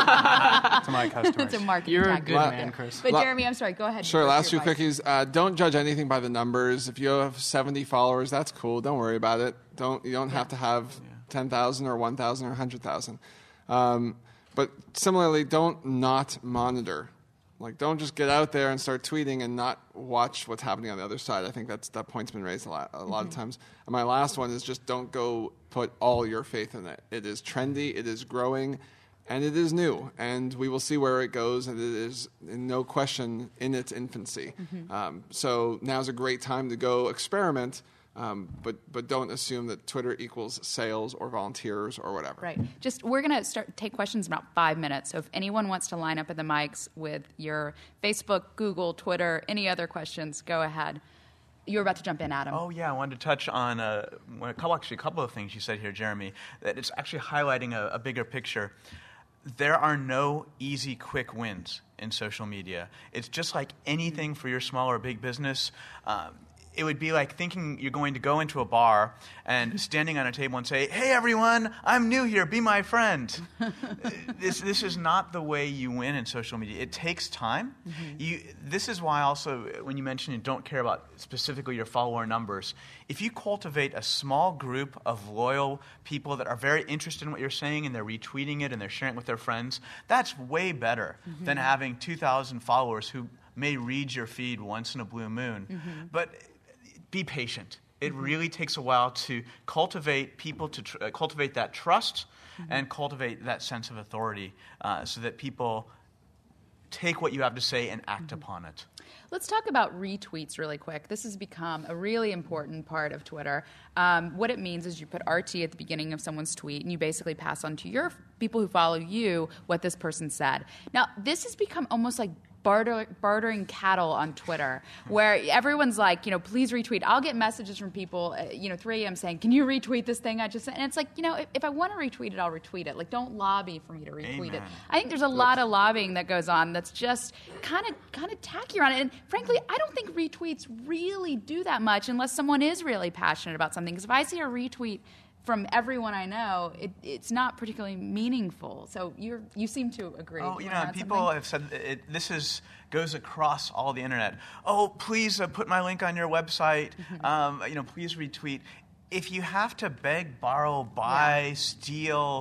my customers. It's a marketing You're tactic. a good man, Chris. But Jeremy, I'm sorry, go ahead. Sure, last few quickies. Uh, don't judge anything by the numbers. If you have seventy followers, that's cool. Don't worry about it. Don't You don't yeah. have to have yeah. ten thousand or one thousand or one hundred thousand. Um, but similarly, don't not monitor. Like, don't just get out there and start tweeting and not watch what's happening on the other side. I think that's that point's been raised a lot, a lot mm-hmm. of times. And my last one is just don't go put all your faith in it. It is trendy, it is growing, and it is new. And we will see where it goes, and it is, in no question, in its infancy. Mm-hmm. Um, so now's a great time to go experiment. Um, but but don't assume that Twitter equals sales or volunteers or whatever. Right. Just we're going to start take questions in about five minutes. So if anyone wants to line up at the mics with your Facebook, Google, Twitter, any other questions, go ahead. You were about to jump in, Adam. Oh yeah, I wanted to touch on uh, a couple actually a couple of things you said here, Jeremy. That it's actually highlighting a, a bigger picture. There are no easy, quick wins in social media. It's just like anything for your small or big business. Um, It would be like thinking you're going to go into a bar and standing on a table and say, "Hey, everyone, I'm new here. Be my friend." this this is not the way you win in social media. It takes time. Mm-hmm. You, this is why also when you mention you don't care about specifically your follower numbers, if you cultivate a small group of loyal people that are very interested in what you're saying and they're retweeting it and they're sharing it with their friends, that's way better mm-hmm. than having two thousand followers who may read your feed once in a blue moon. Mm-hmm. But be patient. It mm-hmm. really takes a while to cultivate people, to tr- uh, cultivate that trust mm-hmm. and cultivate that sense of authority uh, so that people take what you have to say and act mm-hmm. upon it. Let's talk about retweets really quick. This has become a really important part of Twitter. Um, what it means is you put R T at the beginning of someone's tweet, and you basically pass on to your people who follow you what this person said. Now, this has become almost like Barter, bartering cattle on Twitter, where everyone's like, you know, please retweet. I'll get messages from people, uh, you know, three a.m. saying, can you retweet this thing I just sent? And it's like, you know, if, if I want to retweet it, I'll retweet it. Like, don't lobby for me to retweet Amen. it. I think there's a lot of lobbying that goes on that's just kind of kind of tacky around it. And frankly, I don't think retweets really do that much unless someone is really passionate about something. Because if I see a retweet from everyone I know, it, it's not particularly meaningful. So you you seem to agree. Oh, you know, people something? have said it, this is goes across all the internet. Oh, please uh, put my link on your website. Mm-hmm. Um, you know, please retweet. If you have to beg, borrow, buy, yeah. steal,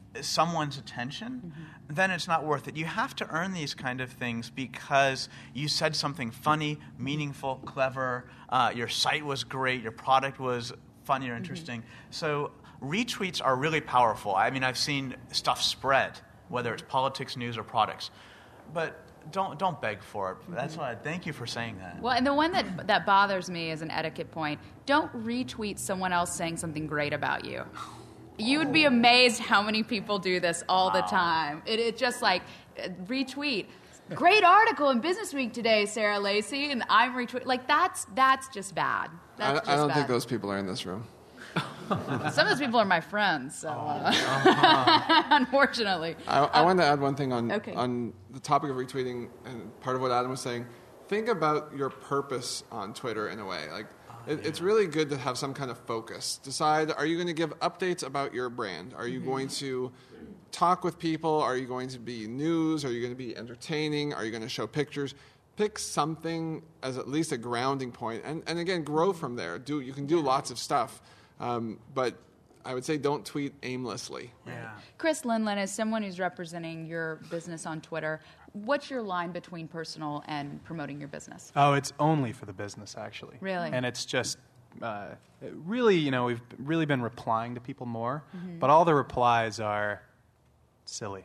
someone's attention, mm-hmm. then it's not worth it. You have to earn these kind of things because you said something funny, meaningful, clever, uh, your site was great, your product was funny or interesting. Mm-hmm. So retweets are really powerful. I mean, I've seen stuff spread, whether it's politics, news, or products. But don't don't beg for it. That's why. Thank you for saying that. Well, and the one that that bothers me as an etiquette point: don't retweet someone else saying something great about you. You would be amazed how many people do this all wow. the time. It, it just like uh, retweet. Great article in Business Week today, Sarah Lacy, and I'm retweet. Like that's that's just bad. That's I, just I don't bad. think those people are in this room. Some of those people are my friends, so uh, uh-huh. unfortunately. I, I wanted to add one thing on okay. on the topic of retweeting, and part of what Adam was saying. Think about your purpose on Twitter in a way. Like, oh, it, yeah. it's really good to have some kind of focus. Decide: are you going to give updates about your brand? Are you mm-hmm. going to talk with people? Are you going to be news? Are you going to be entertaining? Are you going to show pictures? Pick something as at least a grounding point, and and again, grow from there. Do you can do lots of stuff. Um, but I would say don't tweet aimlessly. Yeah. Chris Lindland, as someone who's representing your business on Twitter, what's your line between personal and promoting your business? Oh, it's only for the business, actually. Really? And it's just uh, it really, you know, we've really been replying to people more, mm-hmm. but all the replies are silly.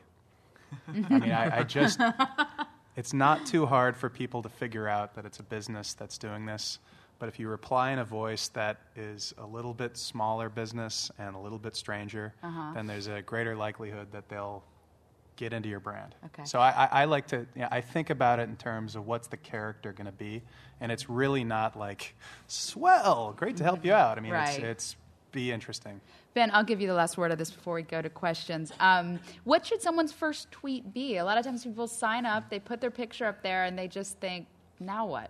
I mean, I, I just, it's not too hard for people to figure out that it's a business that's doing this. But if you reply in a voice that is a little bit smaller business and a little bit stranger, uh-huh. then there's a greater likelihood that they'll get into your brand. Okay. So I, I, I like to, you know, I think about it in terms of what's the character going to be, and it's really not like, swell, great to help you out. I mean, right. it's, it's be interesting. Ben, I'll give you the last word of this before we go to questions. Um, what should someone's first tweet be? A lot of times people sign up, they put their picture up there, and they just think, now what?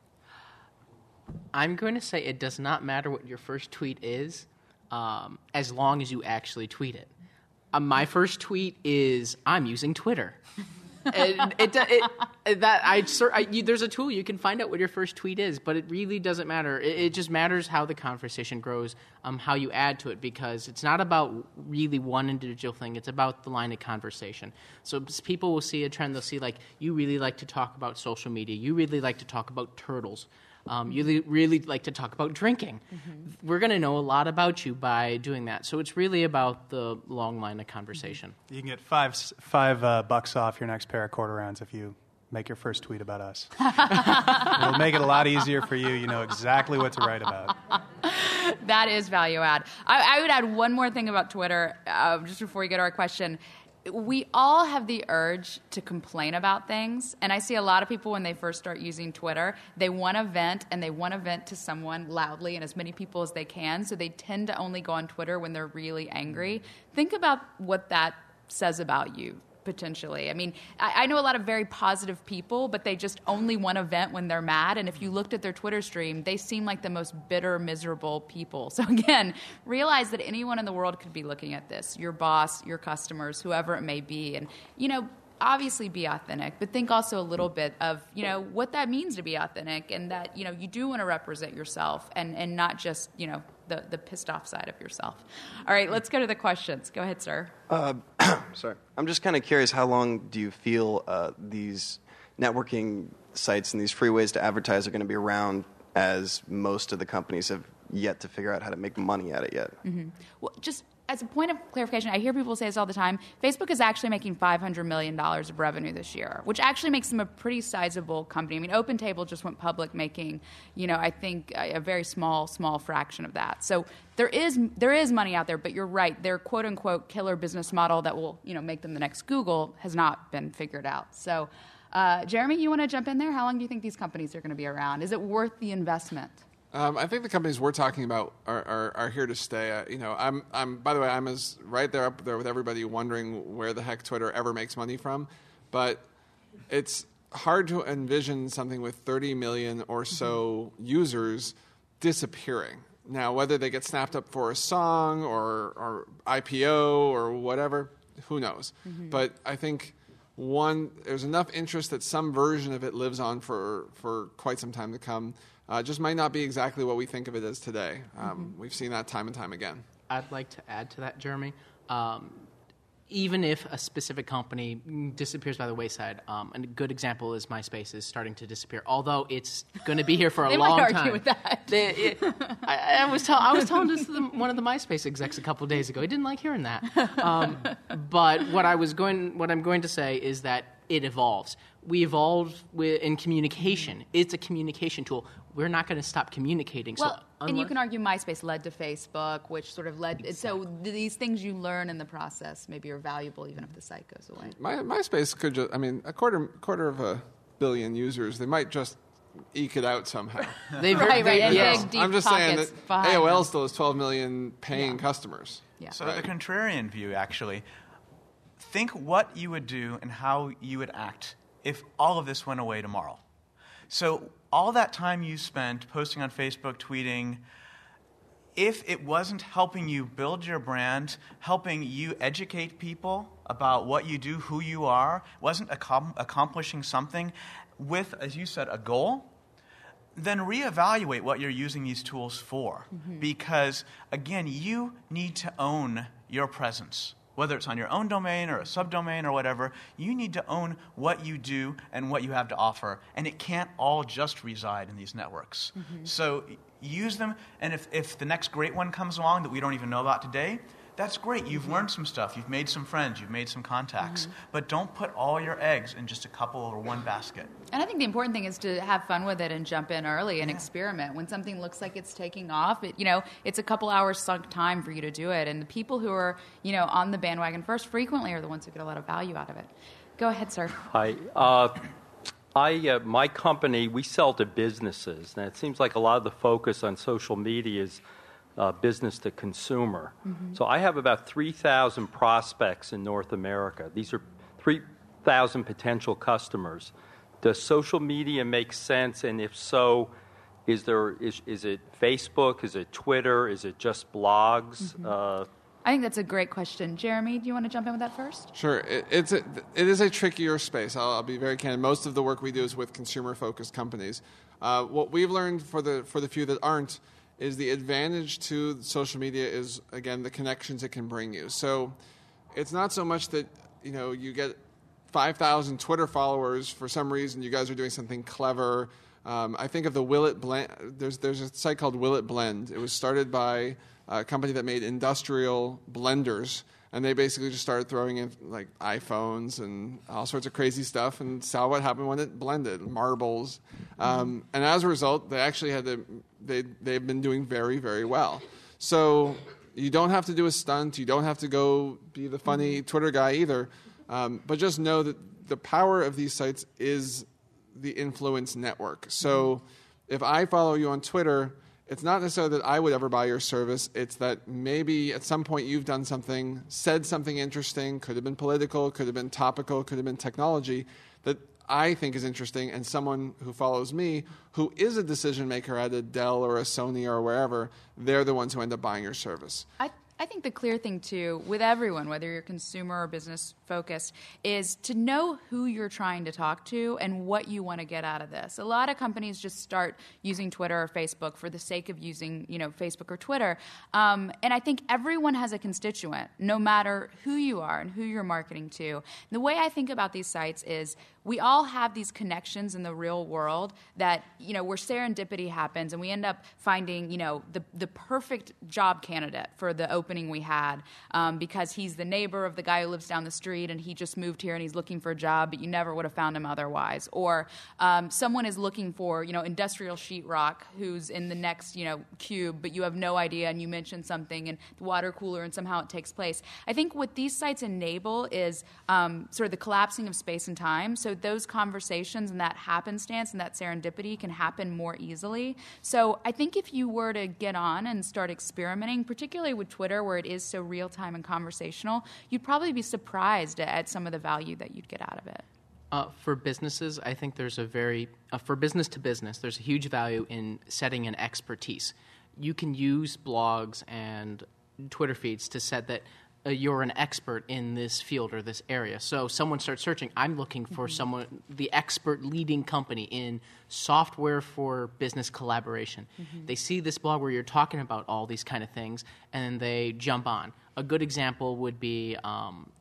I'm going to say it does not matter what your first tweet is, um, as long as you actually tweet it. Uh, my first tweet is, I'm using Twitter. it, it, it, it, that I, I you, there's a tool you can find out what your first tweet is, but it really doesn't matter. It, it just matters how the conversation grows, um, how you add to it, because it's not about really one individual thing. It's about the line of conversation. So people will see a trend. They'll see, like, you really like to talk about social media. You really like to talk about turtles. Um, you li- really like to talk about drinking. Mm-hmm. We're going to know a lot about you by doing that. So it's really about the long line of conversation. You can get five five uh, bucks off your next pair of quarter rounds if you make your first tweet about us. It'll make it a lot easier for you. You know exactly what to write about. That is value add. I, I would add one more thing about Twitter, uh, just before we get to our question. We all have the urge to complain about things, and I see a lot of people when they first start using Twitter, they want to vent, and they want to vent to someone loudly and as many people as they can, so they tend to only go on Twitter when they're really angry. Think about what that says about you, potentially. I mean, I, I know a lot of very positive people, but they just only want to vent when they're mad, and if you looked at their Twitter stream, they seem like the most bitter, miserable people. So again, realize that anyone in the world could be looking at this, your boss, your customers, whoever it may be, and, you know, obviously be authentic, but think also a little bit of, you know, what that means to be authentic, and that, you know, you do want to represent yourself and, and not just, you know, the, the pissed off side of yourself. All right, let's go to the questions. Go ahead, sir. Uh, sorry. I'm just kind of curious, how long do you feel uh, these networking sites and these free ways to advertise are going to be around, as most of the companies have yet to figure out how to make money at it yet? Mm-hmm. Well, just as a point of clarification, I hear people say this all the time. Facebook is actually making five hundred million dollars of revenue this year, which actually makes them a pretty sizable company. I mean, OpenTable just went public making, you know, I think a, a very small, small fraction of that. So there is there is money out there, but you're right. Their quote-unquote killer business model that will, you know, make them the next Google has not been figured out. So, uh, Jeremy, you want to jump in there? How long do you think these companies are going to be around? Is it worth the investment? Um, I think the companies we're talking about are, are, are here to stay. Uh, you know, I'm, I'm. By the way, I'm as right there up there with everybody wondering where the heck Twitter ever makes money from. But it's hard to envision something with thirty million or so mm-hmm. users disappearing. Now, whether they get snapped up for a song or, or I P O or whatever, who knows? Mm-hmm. But I think one, there's enough interest that some version of it lives on for for quite some time to come. Uh, just might not be exactly what we think of it as today. Um, mm-hmm. We've seen that time and time again. I'd like to add to that, Jeremy. Um, even if a specific company disappears by the wayside, um, and a good example is MySpace is starting to disappear. Although it's going to be here for a they long might argue time. with that. They, it, I, I was tell, I was telling this to the, one of the MySpace execs a couple of days ago. He didn't like hearing that. Um, but what I was going, what I'm going to say is that it evolves. We evolved with, in communication. It's a communication tool. We're not going to stop communicating. Well, so and you can argue MySpace led to Facebook, which sort of led. Exactly. So these things you learn in the process maybe are valuable even if the site goes away. My, MySpace could just, I mean, a quarter quarter of a billion users, they might just eke it out somehow. They right, right. And yeah. big, deep I'm just saying that behind A O L them. still has twelve million paying Yeah. customers. Yeah. So Right. the contrarian view, actually, think what you would do and how you would act if all of this went away tomorrow. So all that time you spent posting on Facebook, tweeting, if it wasn't helping you build your brand, helping you educate people about what you do, who you are, wasn't accom- accomplishing something with, as you said, a goal, then reevaluate what you're using these tools for. Mm-hmm. Because, again, you need to own your presence. Whether it's on your own domain or a subdomain or whatever, you need to own what you do and what you have to offer. And it can't all just reside in these networks. Mm-hmm. So use them, and if, if the next great one comes along that we don't even know about today, that's great. You've mm-hmm. learned some stuff. You've made some friends. You've made some contacts. Mm-hmm. But don't put all your eggs in just a couple or one basket. And I think the important thing is to have fun with it and jump in early and yeah. experiment. When something looks like it's taking off, it, you know, it's a couple hours sunk time for you to do it. And the people who are, you know, on the bandwagon first frequently are the ones who get a lot of value out of it. Go ahead, sir. Hi. Uh, I, uh, my company, we sell to businesses. And it seems like a lot of the focus on social media is Uh, business to consumer. Mm-hmm. So I have about three thousand prospects in North America. These are three thousand potential customers. Does social media make sense? And if so, is there is, is it Facebook? Is it Twitter? Is it just blogs? Mm-hmm. Uh, I think that's a great question. Jeremy, do you want to jump in with that first? Sure. It, it's a, it is a trickier space. I'll, I'll be very candid. Most of the work we do is with consumer-focused companies. Uh, what we've learned for the for the few that aren't is the advantage to social media is, again, the connections it can bring you. So it's not so much that, you know, you get five thousand Twitter followers for some reason, you guys are doing something clever. Um, I think of the Will It Blend. There's, there's a site called Will It Blend. It was started by a company that made industrial blenders, and they basically just started throwing in like iPhones and all sorts of crazy stuff and saw what happened when it blended, marbles. Um, and as a result, they actually had to, they, they've been doing very, very well. So you don't have to do a stunt. You don't have to go be the funny Twitter guy either. Um, but just know that the power of these sites is the influence network. So if I follow you on Twitter, it's not necessarily that I would ever buy your service. It's that maybe at some point you've done something, said something interesting, could have been political, could have been topical, could have been technology, that I think is interesting, and someone who follows me, who is a decision maker at a Dell or a Sony or wherever, they're the ones who end up buying your service. I I think the clear thing, too, with everyone, whether you're consumer or business focused, is to know who you're trying to talk to and what you want to get out of this. A lot of companies just start using Twitter or Facebook for the sake of using, you know, Facebook or Twitter. Um, and I think everyone has a constituent, no matter who you are and who you're marketing to. The way I think about these sites is we all have these connections in the real world that, you know, where serendipity happens and we end up finding, you know, the, the perfect job candidate for the opening we had um, because he's the neighbor of the guy who lives down the street and he just moved here and he's looking for a job, but you never would have found him otherwise. Or um, someone is looking for, you know, industrial sheetrock who's in the next, you know, cube, but you have no idea and you mention something and the water cooler and somehow it takes place. I think what these sites enable is um, sort of the collapsing of space and time. So those conversations and that happenstance and that serendipity can happen more easily. So I think if you were to get on and start experimenting, particularly with Twitter where it is so real-time and conversational, you'd probably be surprised at some of the value that you'd get out of it. Uh, for businesses, I think there's a very, uh, for business to business, there's a huge value in setting an expertise. You can use blogs and Twitter feeds to set that Uh, you're an expert in this field or this area. So someone starts searching, I'm looking for mm-hmm. someone, the expert leading company in software for business collaboration. Mm-hmm. They see this blog where you're talking about all these kind of things, and they jump on. A good example would be um,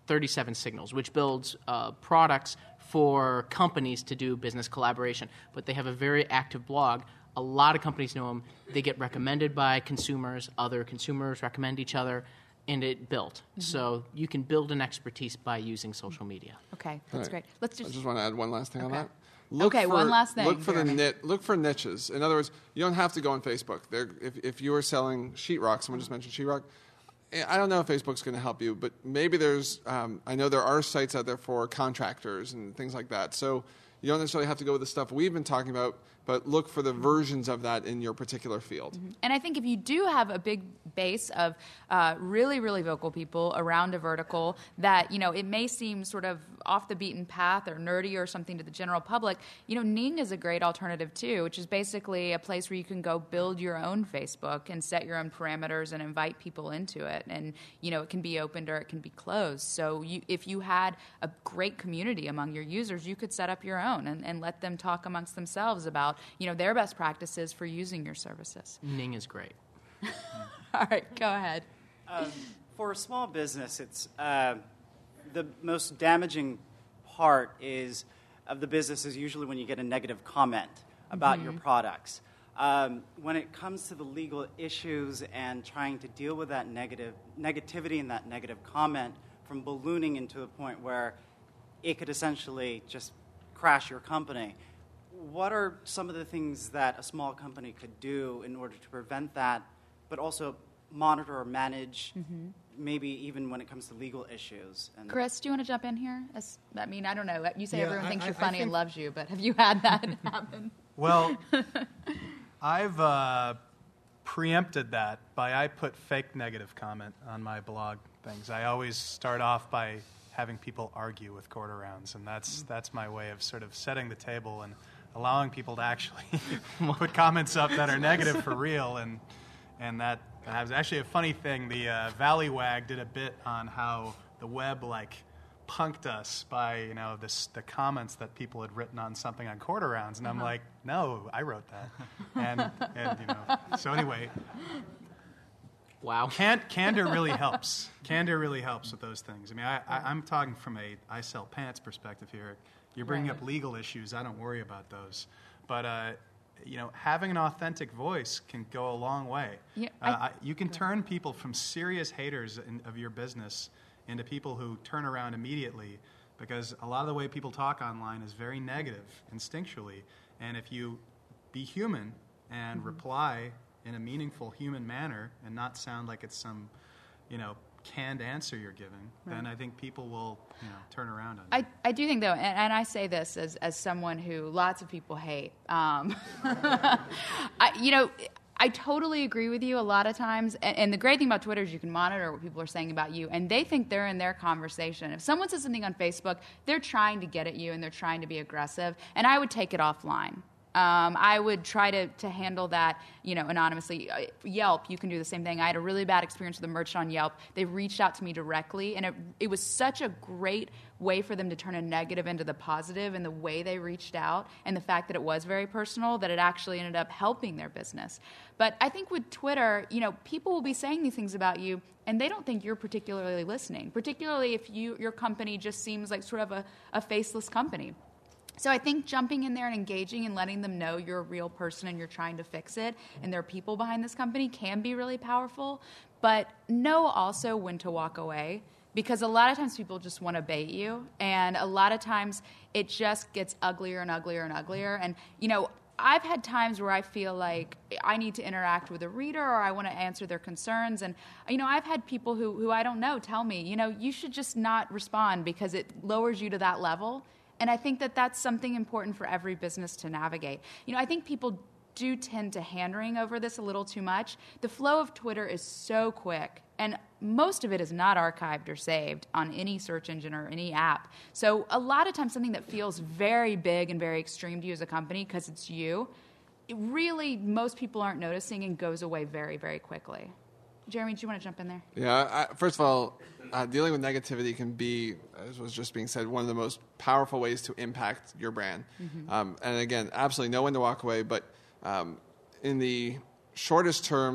thirty-seven Signals, which builds uh, products for companies to do business collaboration. But they have a very active blog. A lot of companies know them. They get recommended by consumers. Other consumers recommend each other, and it built. Mm-hmm. So you can build an expertise by using social media. Okay, that's right. great. Let's just. I just want to add one last thing okay. on that. Look okay, for, one last thing. Look for Jeremy. the nit, Look for niches. In other words, you don't have to go on Facebook. There, if if you are selling sheetrock, someone just mentioned sheetrock. I don't know if Facebook's going to help you, but maybe there's. Um, I know there are sites out there for contractors and things like that. So you don't necessarily have to go with the stuff we've been talking about, but look for the versions of that in your particular field. Mm-hmm. And I think if you do have a big base of uh, really, really vocal people around a vertical that, you know, it may seem sort of off the beaten path or nerdy or something to the general public, you know, Ning is a great alternative too, which is basically a place where you can go build your own Facebook and set your own parameters and invite people into it. And, you know, it can be opened or it can be closed. So you, if you had a great community among your users, you could set up your own and, and let them talk amongst themselves about, you know, their best practices for using your services. Ning is great. All right, go ahead. Um, for a small business, it's uh, the most damaging part is of the business is usually when you get a negative comment about mm-hmm. your products. Um, when it comes to the legal issues and trying to deal with that negative negativity and that negative comment from ballooning into a point where it could essentially just crash your company, what are some of the things that a small company could do in order to prevent that, but also monitor or manage, mm-hmm. maybe even when it comes to legal issues? And Chris, do you want to jump in here? As, I mean, I don't know. You say yeah, everyone I, thinks I, you're funny think, and loves you, but have you had that happen? Well, I've uh, preempted that by I put fake negative comment on my blog things. I always start off by having people argue with quarter rounds, and that's that's my way of sort of setting the table and allowing people to actually put comments up that are negative for real. And and that, that was actually a funny thing. The uh, Valleywag did a bit on how the web like punked us by, you know, this the comments that people had written on something on quarter rounds, and I'm uh-huh. like, no, I wrote that. and and you know, so anyway. Wow. Can, candor really helps. Candor really helps with those things. I mean, I, I, I'm talking from a I sell pants perspective here. You're bringing right. up legal issues. I don't worry about those. But, uh, you know, having an authentic voice can go a long way. Yeah, uh, I, I, you can turn people from serious haters in, of your business into people who turn around immediately, because a lot of the way people talk online is very negative instinctually. And if you be human and mm-hmm. reply in a meaningful human manner and not sound like it's some, you know, canned answer you're giving, right. then I think people will, you know, turn around on you. I, I do think, though, and, and I say this as, as someone who lots of people hate, um, I, you know, I totally agree with you a lot of times, and, and the great thing about Twitter is you can monitor what people are saying about you, and they think they're in their conversation. If someone says something on Facebook, they're trying to get at you and they're trying to be aggressive, and I would take it offline. Um, I would try to, to handle that, you know, anonymously. Uh, Yelp, you can do the same thing. I had a really bad experience with a merchant on Yelp. They reached out to me directly, and it, it was such a great way for them to turn a negative into the positive, and the way they reached out and the fact that it was very personal, that it actually ended up helping their business. But I think with Twitter, you know, people will be saying these things about you, and they don't think you're particularly listening, particularly if you your company just seems like sort of a, a faceless company. So I think jumping in there and engaging and letting them know you're a real person and you're trying to fix it and there are people behind this company can be really powerful. But know also when to walk away, because a lot of times people just want to bait you, and a lot of times it just gets uglier and uglier and uglier. And, you know, I've had times where I feel like I need to interact with a reader or I want to answer their concerns. And, you know, I've had people who, who I don't know tell me, you know, you should just not respond because it lowers you to that level. And I think that that's something important for every business to navigate. You know, I think people do tend to hand-wring over this a little too much. The flow of Twitter is so quick, and most of it is not archived or saved on any search engine or any app. So a lot of times something that feels very big and very extreme to you as a company because it's you, it really most people aren't noticing and goes away very, very quickly. Jeremy, do you want to jump in there? Yeah, I, first of all, uh, dealing with negativity can be, as was just being said, one of the most powerful ways to impact your brand. Mm-hmm. Um, and again, absolutely know when to walk away, but um, in the shortest term,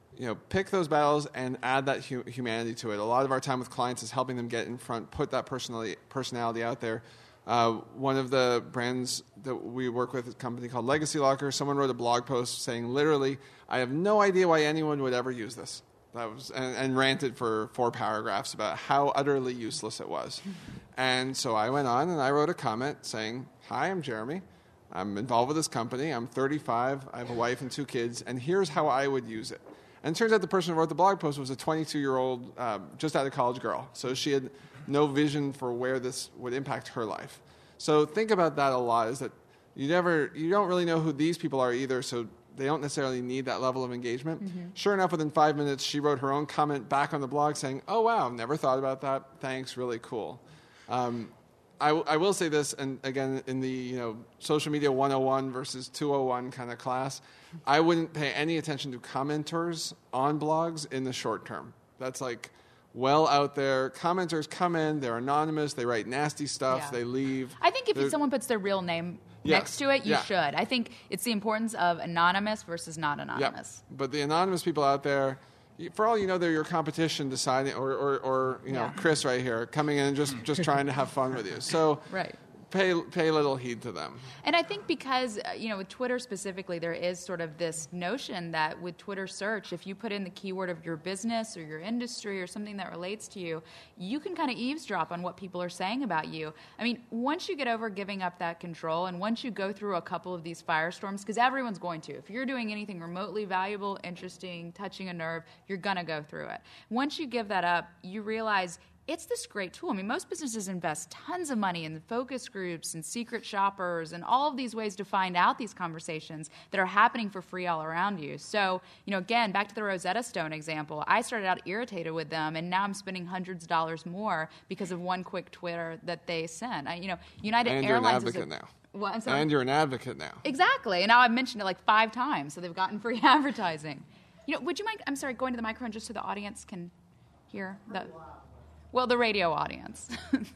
you know, pick those battles and add that hu- humanity to it. A lot of our time with clients is helping them get in front, put that personality personality out there. Uh, one of the brands that we work with is a company called Legacy Locker. Someone wrote a blog post saying, literally, I have no idea why anyone would ever use this. That was and, and ranted for four paragraphs about how utterly useless it was. And so I went on and I wrote a comment saying, hi, I'm Jeremy. I'm involved with this company. I'm thirty-five. I have a wife and two kids. And here's how I would use it. And it turns out the person who wrote the blog post was a twenty-two-year-old, uh, just out of college girl. So she had no vision for where this would impact her life. So think about that a lot, is that you never, you don't really know who these people are either, so they don't necessarily need that level of engagement. Mm-hmm. Sure enough, within five minutes, she wrote her own comment back on the blog saying, oh, wow, never thought about that. Thanks, really cool. Um, I, w- I will say this, and again, in the you know social media one oh one versus two oh one kind of class, I wouldn't pay any attention to commenters on blogs in the short term. That's like well out there. Commenters come in, they're anonymous, they write nasty stuff, Yeah. they leave. I think if They're, someone puts their real name Yeah. next to it, you Yeah. should. I think it's the importance of anonymous versus not anonymous. Yeah. But the anonymous people out there, y- for all you know, they're your competition deciding, or, or, or you know, Yeah. Chris right here, coming in and just, just trying to have fun with you. So Right. pay pay little heed to them. And I think because, uh, you know, with Twitter specifically, there is sort of this notion that with Twitter search, if you put in the keyword of your business or your industry or something that relates to you, you can kind of eavesdrop on what people are saying about you. I mean, once you get over giving up that control and once you go through a couple of these firestorms, because everyone's going to, if you're doing anything remotely valuable, interesting, touching a nerve, you're going to go through it. Once you give that up, you realize it's this great tool. I mean, most businesses invest tons of money in focus groups and secret shoppers and all of these ways to find out these conversations that are happening for free all around you. So, you know, again, back to the Rosetta Stone example, I started out irritated with them, and now I'm spending hundreds of dollars more because of one quick Twitter that they sent. I, you know, United And Airlines you're an advocate is a, now. What, I'm sorry? And you're an advocate now. Exactly. And now I've mentioned it like five times, so they've gotten free advertising. You know, would you mind, I'm sorry, going to the microphone just so the audience can hear the... Well, the radio audience.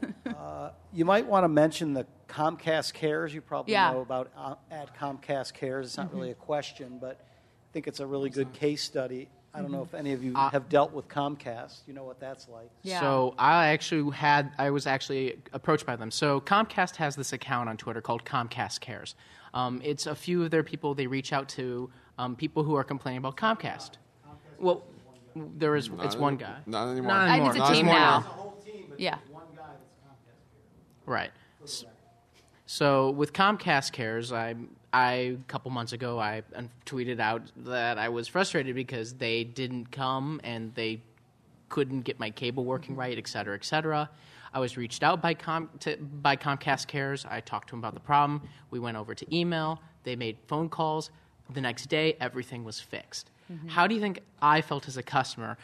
uh, you might want to mention the Comcast Cares. You probably yeah. know about uh, at Comcast Cares. It's not mm-hmm. really a question, but I think it's a really good case study. I don't mm-hmm. know if any of you uh, have dealt with Comcast. You know what that's like. Yeah. So I actually had, I was actually approached by them. So Comcast has this account on Twitter called Comcast Cares. Um, it's a few of their people. They reach out to um, people who are complaining about Comcast. Comcast well. There is, not it's any, one guy. Not anymore. Not anymore. It's a not team anymore. now. It's a whole team, but yeah. one guy that's Comcast. Right. So with Comcast Cares, I, I a couple months ago, I tweeted out that I was frustrated because they didn't come and they couldn't get my cable working right, et cetera, et cetera. I was reached out by, Com, to, by Comcast Cares. I talked to them about the problem. We went over to email. They made phone calls. The next day, everything was fixed. Mm-hmm. How do you think I felt as a customer?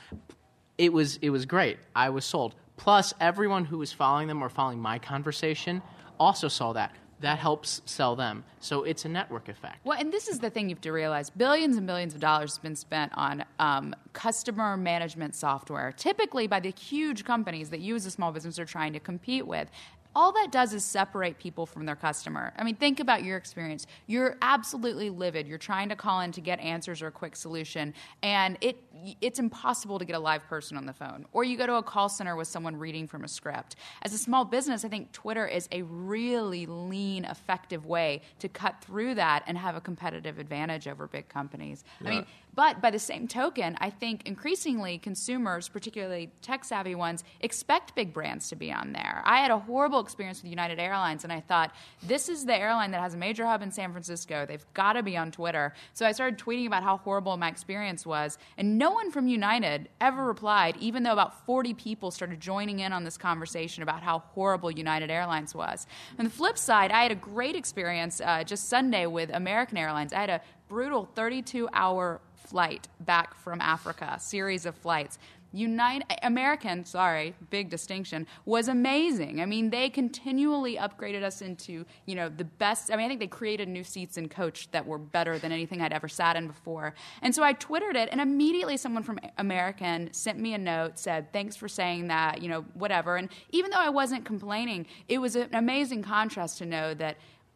It was it was great. I was sold. Plus, everyone who was following them or following my conversation also saw that. That helps sell them. So it's a network effect. Well, and this is the thing you have to realize. Billions and billions of dollars have been spent on um, customer management software, typically by the huge companies that you as a small business are trying to compete with. All that does is separate people from their customer. I mean, think about your experience. You're absolutely livid. You're trying to call in to get answers or a quick solution, and it it's impossible to get a live person on the phone. Or you go to a call center with someone reading from a script. As a small business, I think Twitter is a really lean, effective way to cut through that and have a competitive advantage over big companies. Yeah. I mean, but by the same token, I think increasingly consumers, particularly tech-savvy ones, expect big brands to be on there. I had a horrible experience with United Airlines, and I thought, this is the airline that has a major hub in San Francisco. They've got to be on Twitter. So I started tweeting about how horrible my experience was, and no one from United ever replied, even though about forty people started joining in on this conversation about how horrible United Airlines was. On the flip side, I had a great experience uh, just Sunday with American Airlines. I had a brutal thirty-two hour flight back from Africa, series of flights. United American, sorry, big distinction, was amazing. I mean, they continually upgraded us into, you know, the best. I mean, I think they created new seats in coach that were better than anything I'd ever sat in before. And so I Twittered it, and immediately someone from American sent me a note, said, thanks for saying that, you know, whatever. And even though I wasn't complaining, it was an amazing contrast to know that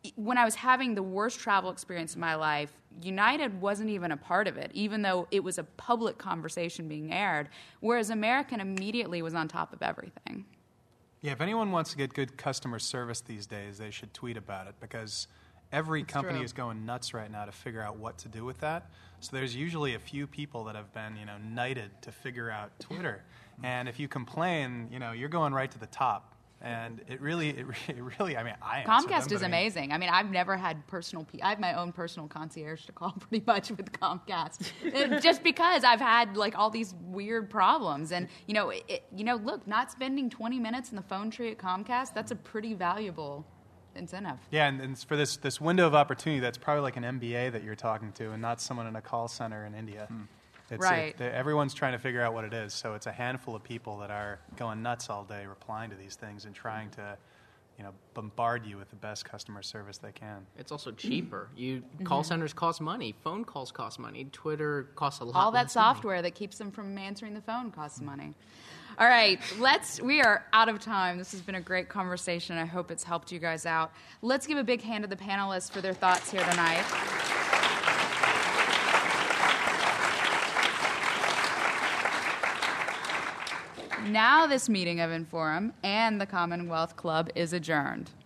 when I was having the worst travel experience of my life, United wasn't even a part of it, even though it was a public conversation being aired, whereas American immediately was on top of everything. Yeah, if anyone wants to get good customer service these days, they should tweet about it, because every That's company true. is going nuts right now to figure out what to do with that. So there's usually a few people that have been, you know, knighted to figure out Twitter. And if you complain, you know, you're going right to the top. And it really, it really, it really I mean, I answer Comcast them, is but I mean, amazing. I mean, I've never had personal, pe- I have my own personal concierge to call pretty much with Comcast. And just because I've had like all these weird problems. And, you know, it, it, you know, look, not spending twenty minutes in the phone tree at Comcast, that's a pretty valuable incentive. Yeah, and, and for this, this window of opportunity, that's probably like an M B A that you're talking to and not someone in a call center in India. Hmm. It's, Right. It, everyone's trying to figure out what it is, so it's a handful of people that are going nuts all day replying to these things and trying to, you know, bombard you with the best customer service they can. It's also cheaper. You call centers cost money. Phone calls cost money. Twitter costs a lot. All that less money. software that keeps them from answering the phone costs money. All right, let's. We are out of time. This has been a great conversation. I hope it's helped you guys out. Let's give a big hand to the panelists for their thoughts here tonight. Now this meeting of Inforum and the Commonwealth Club is adjourned.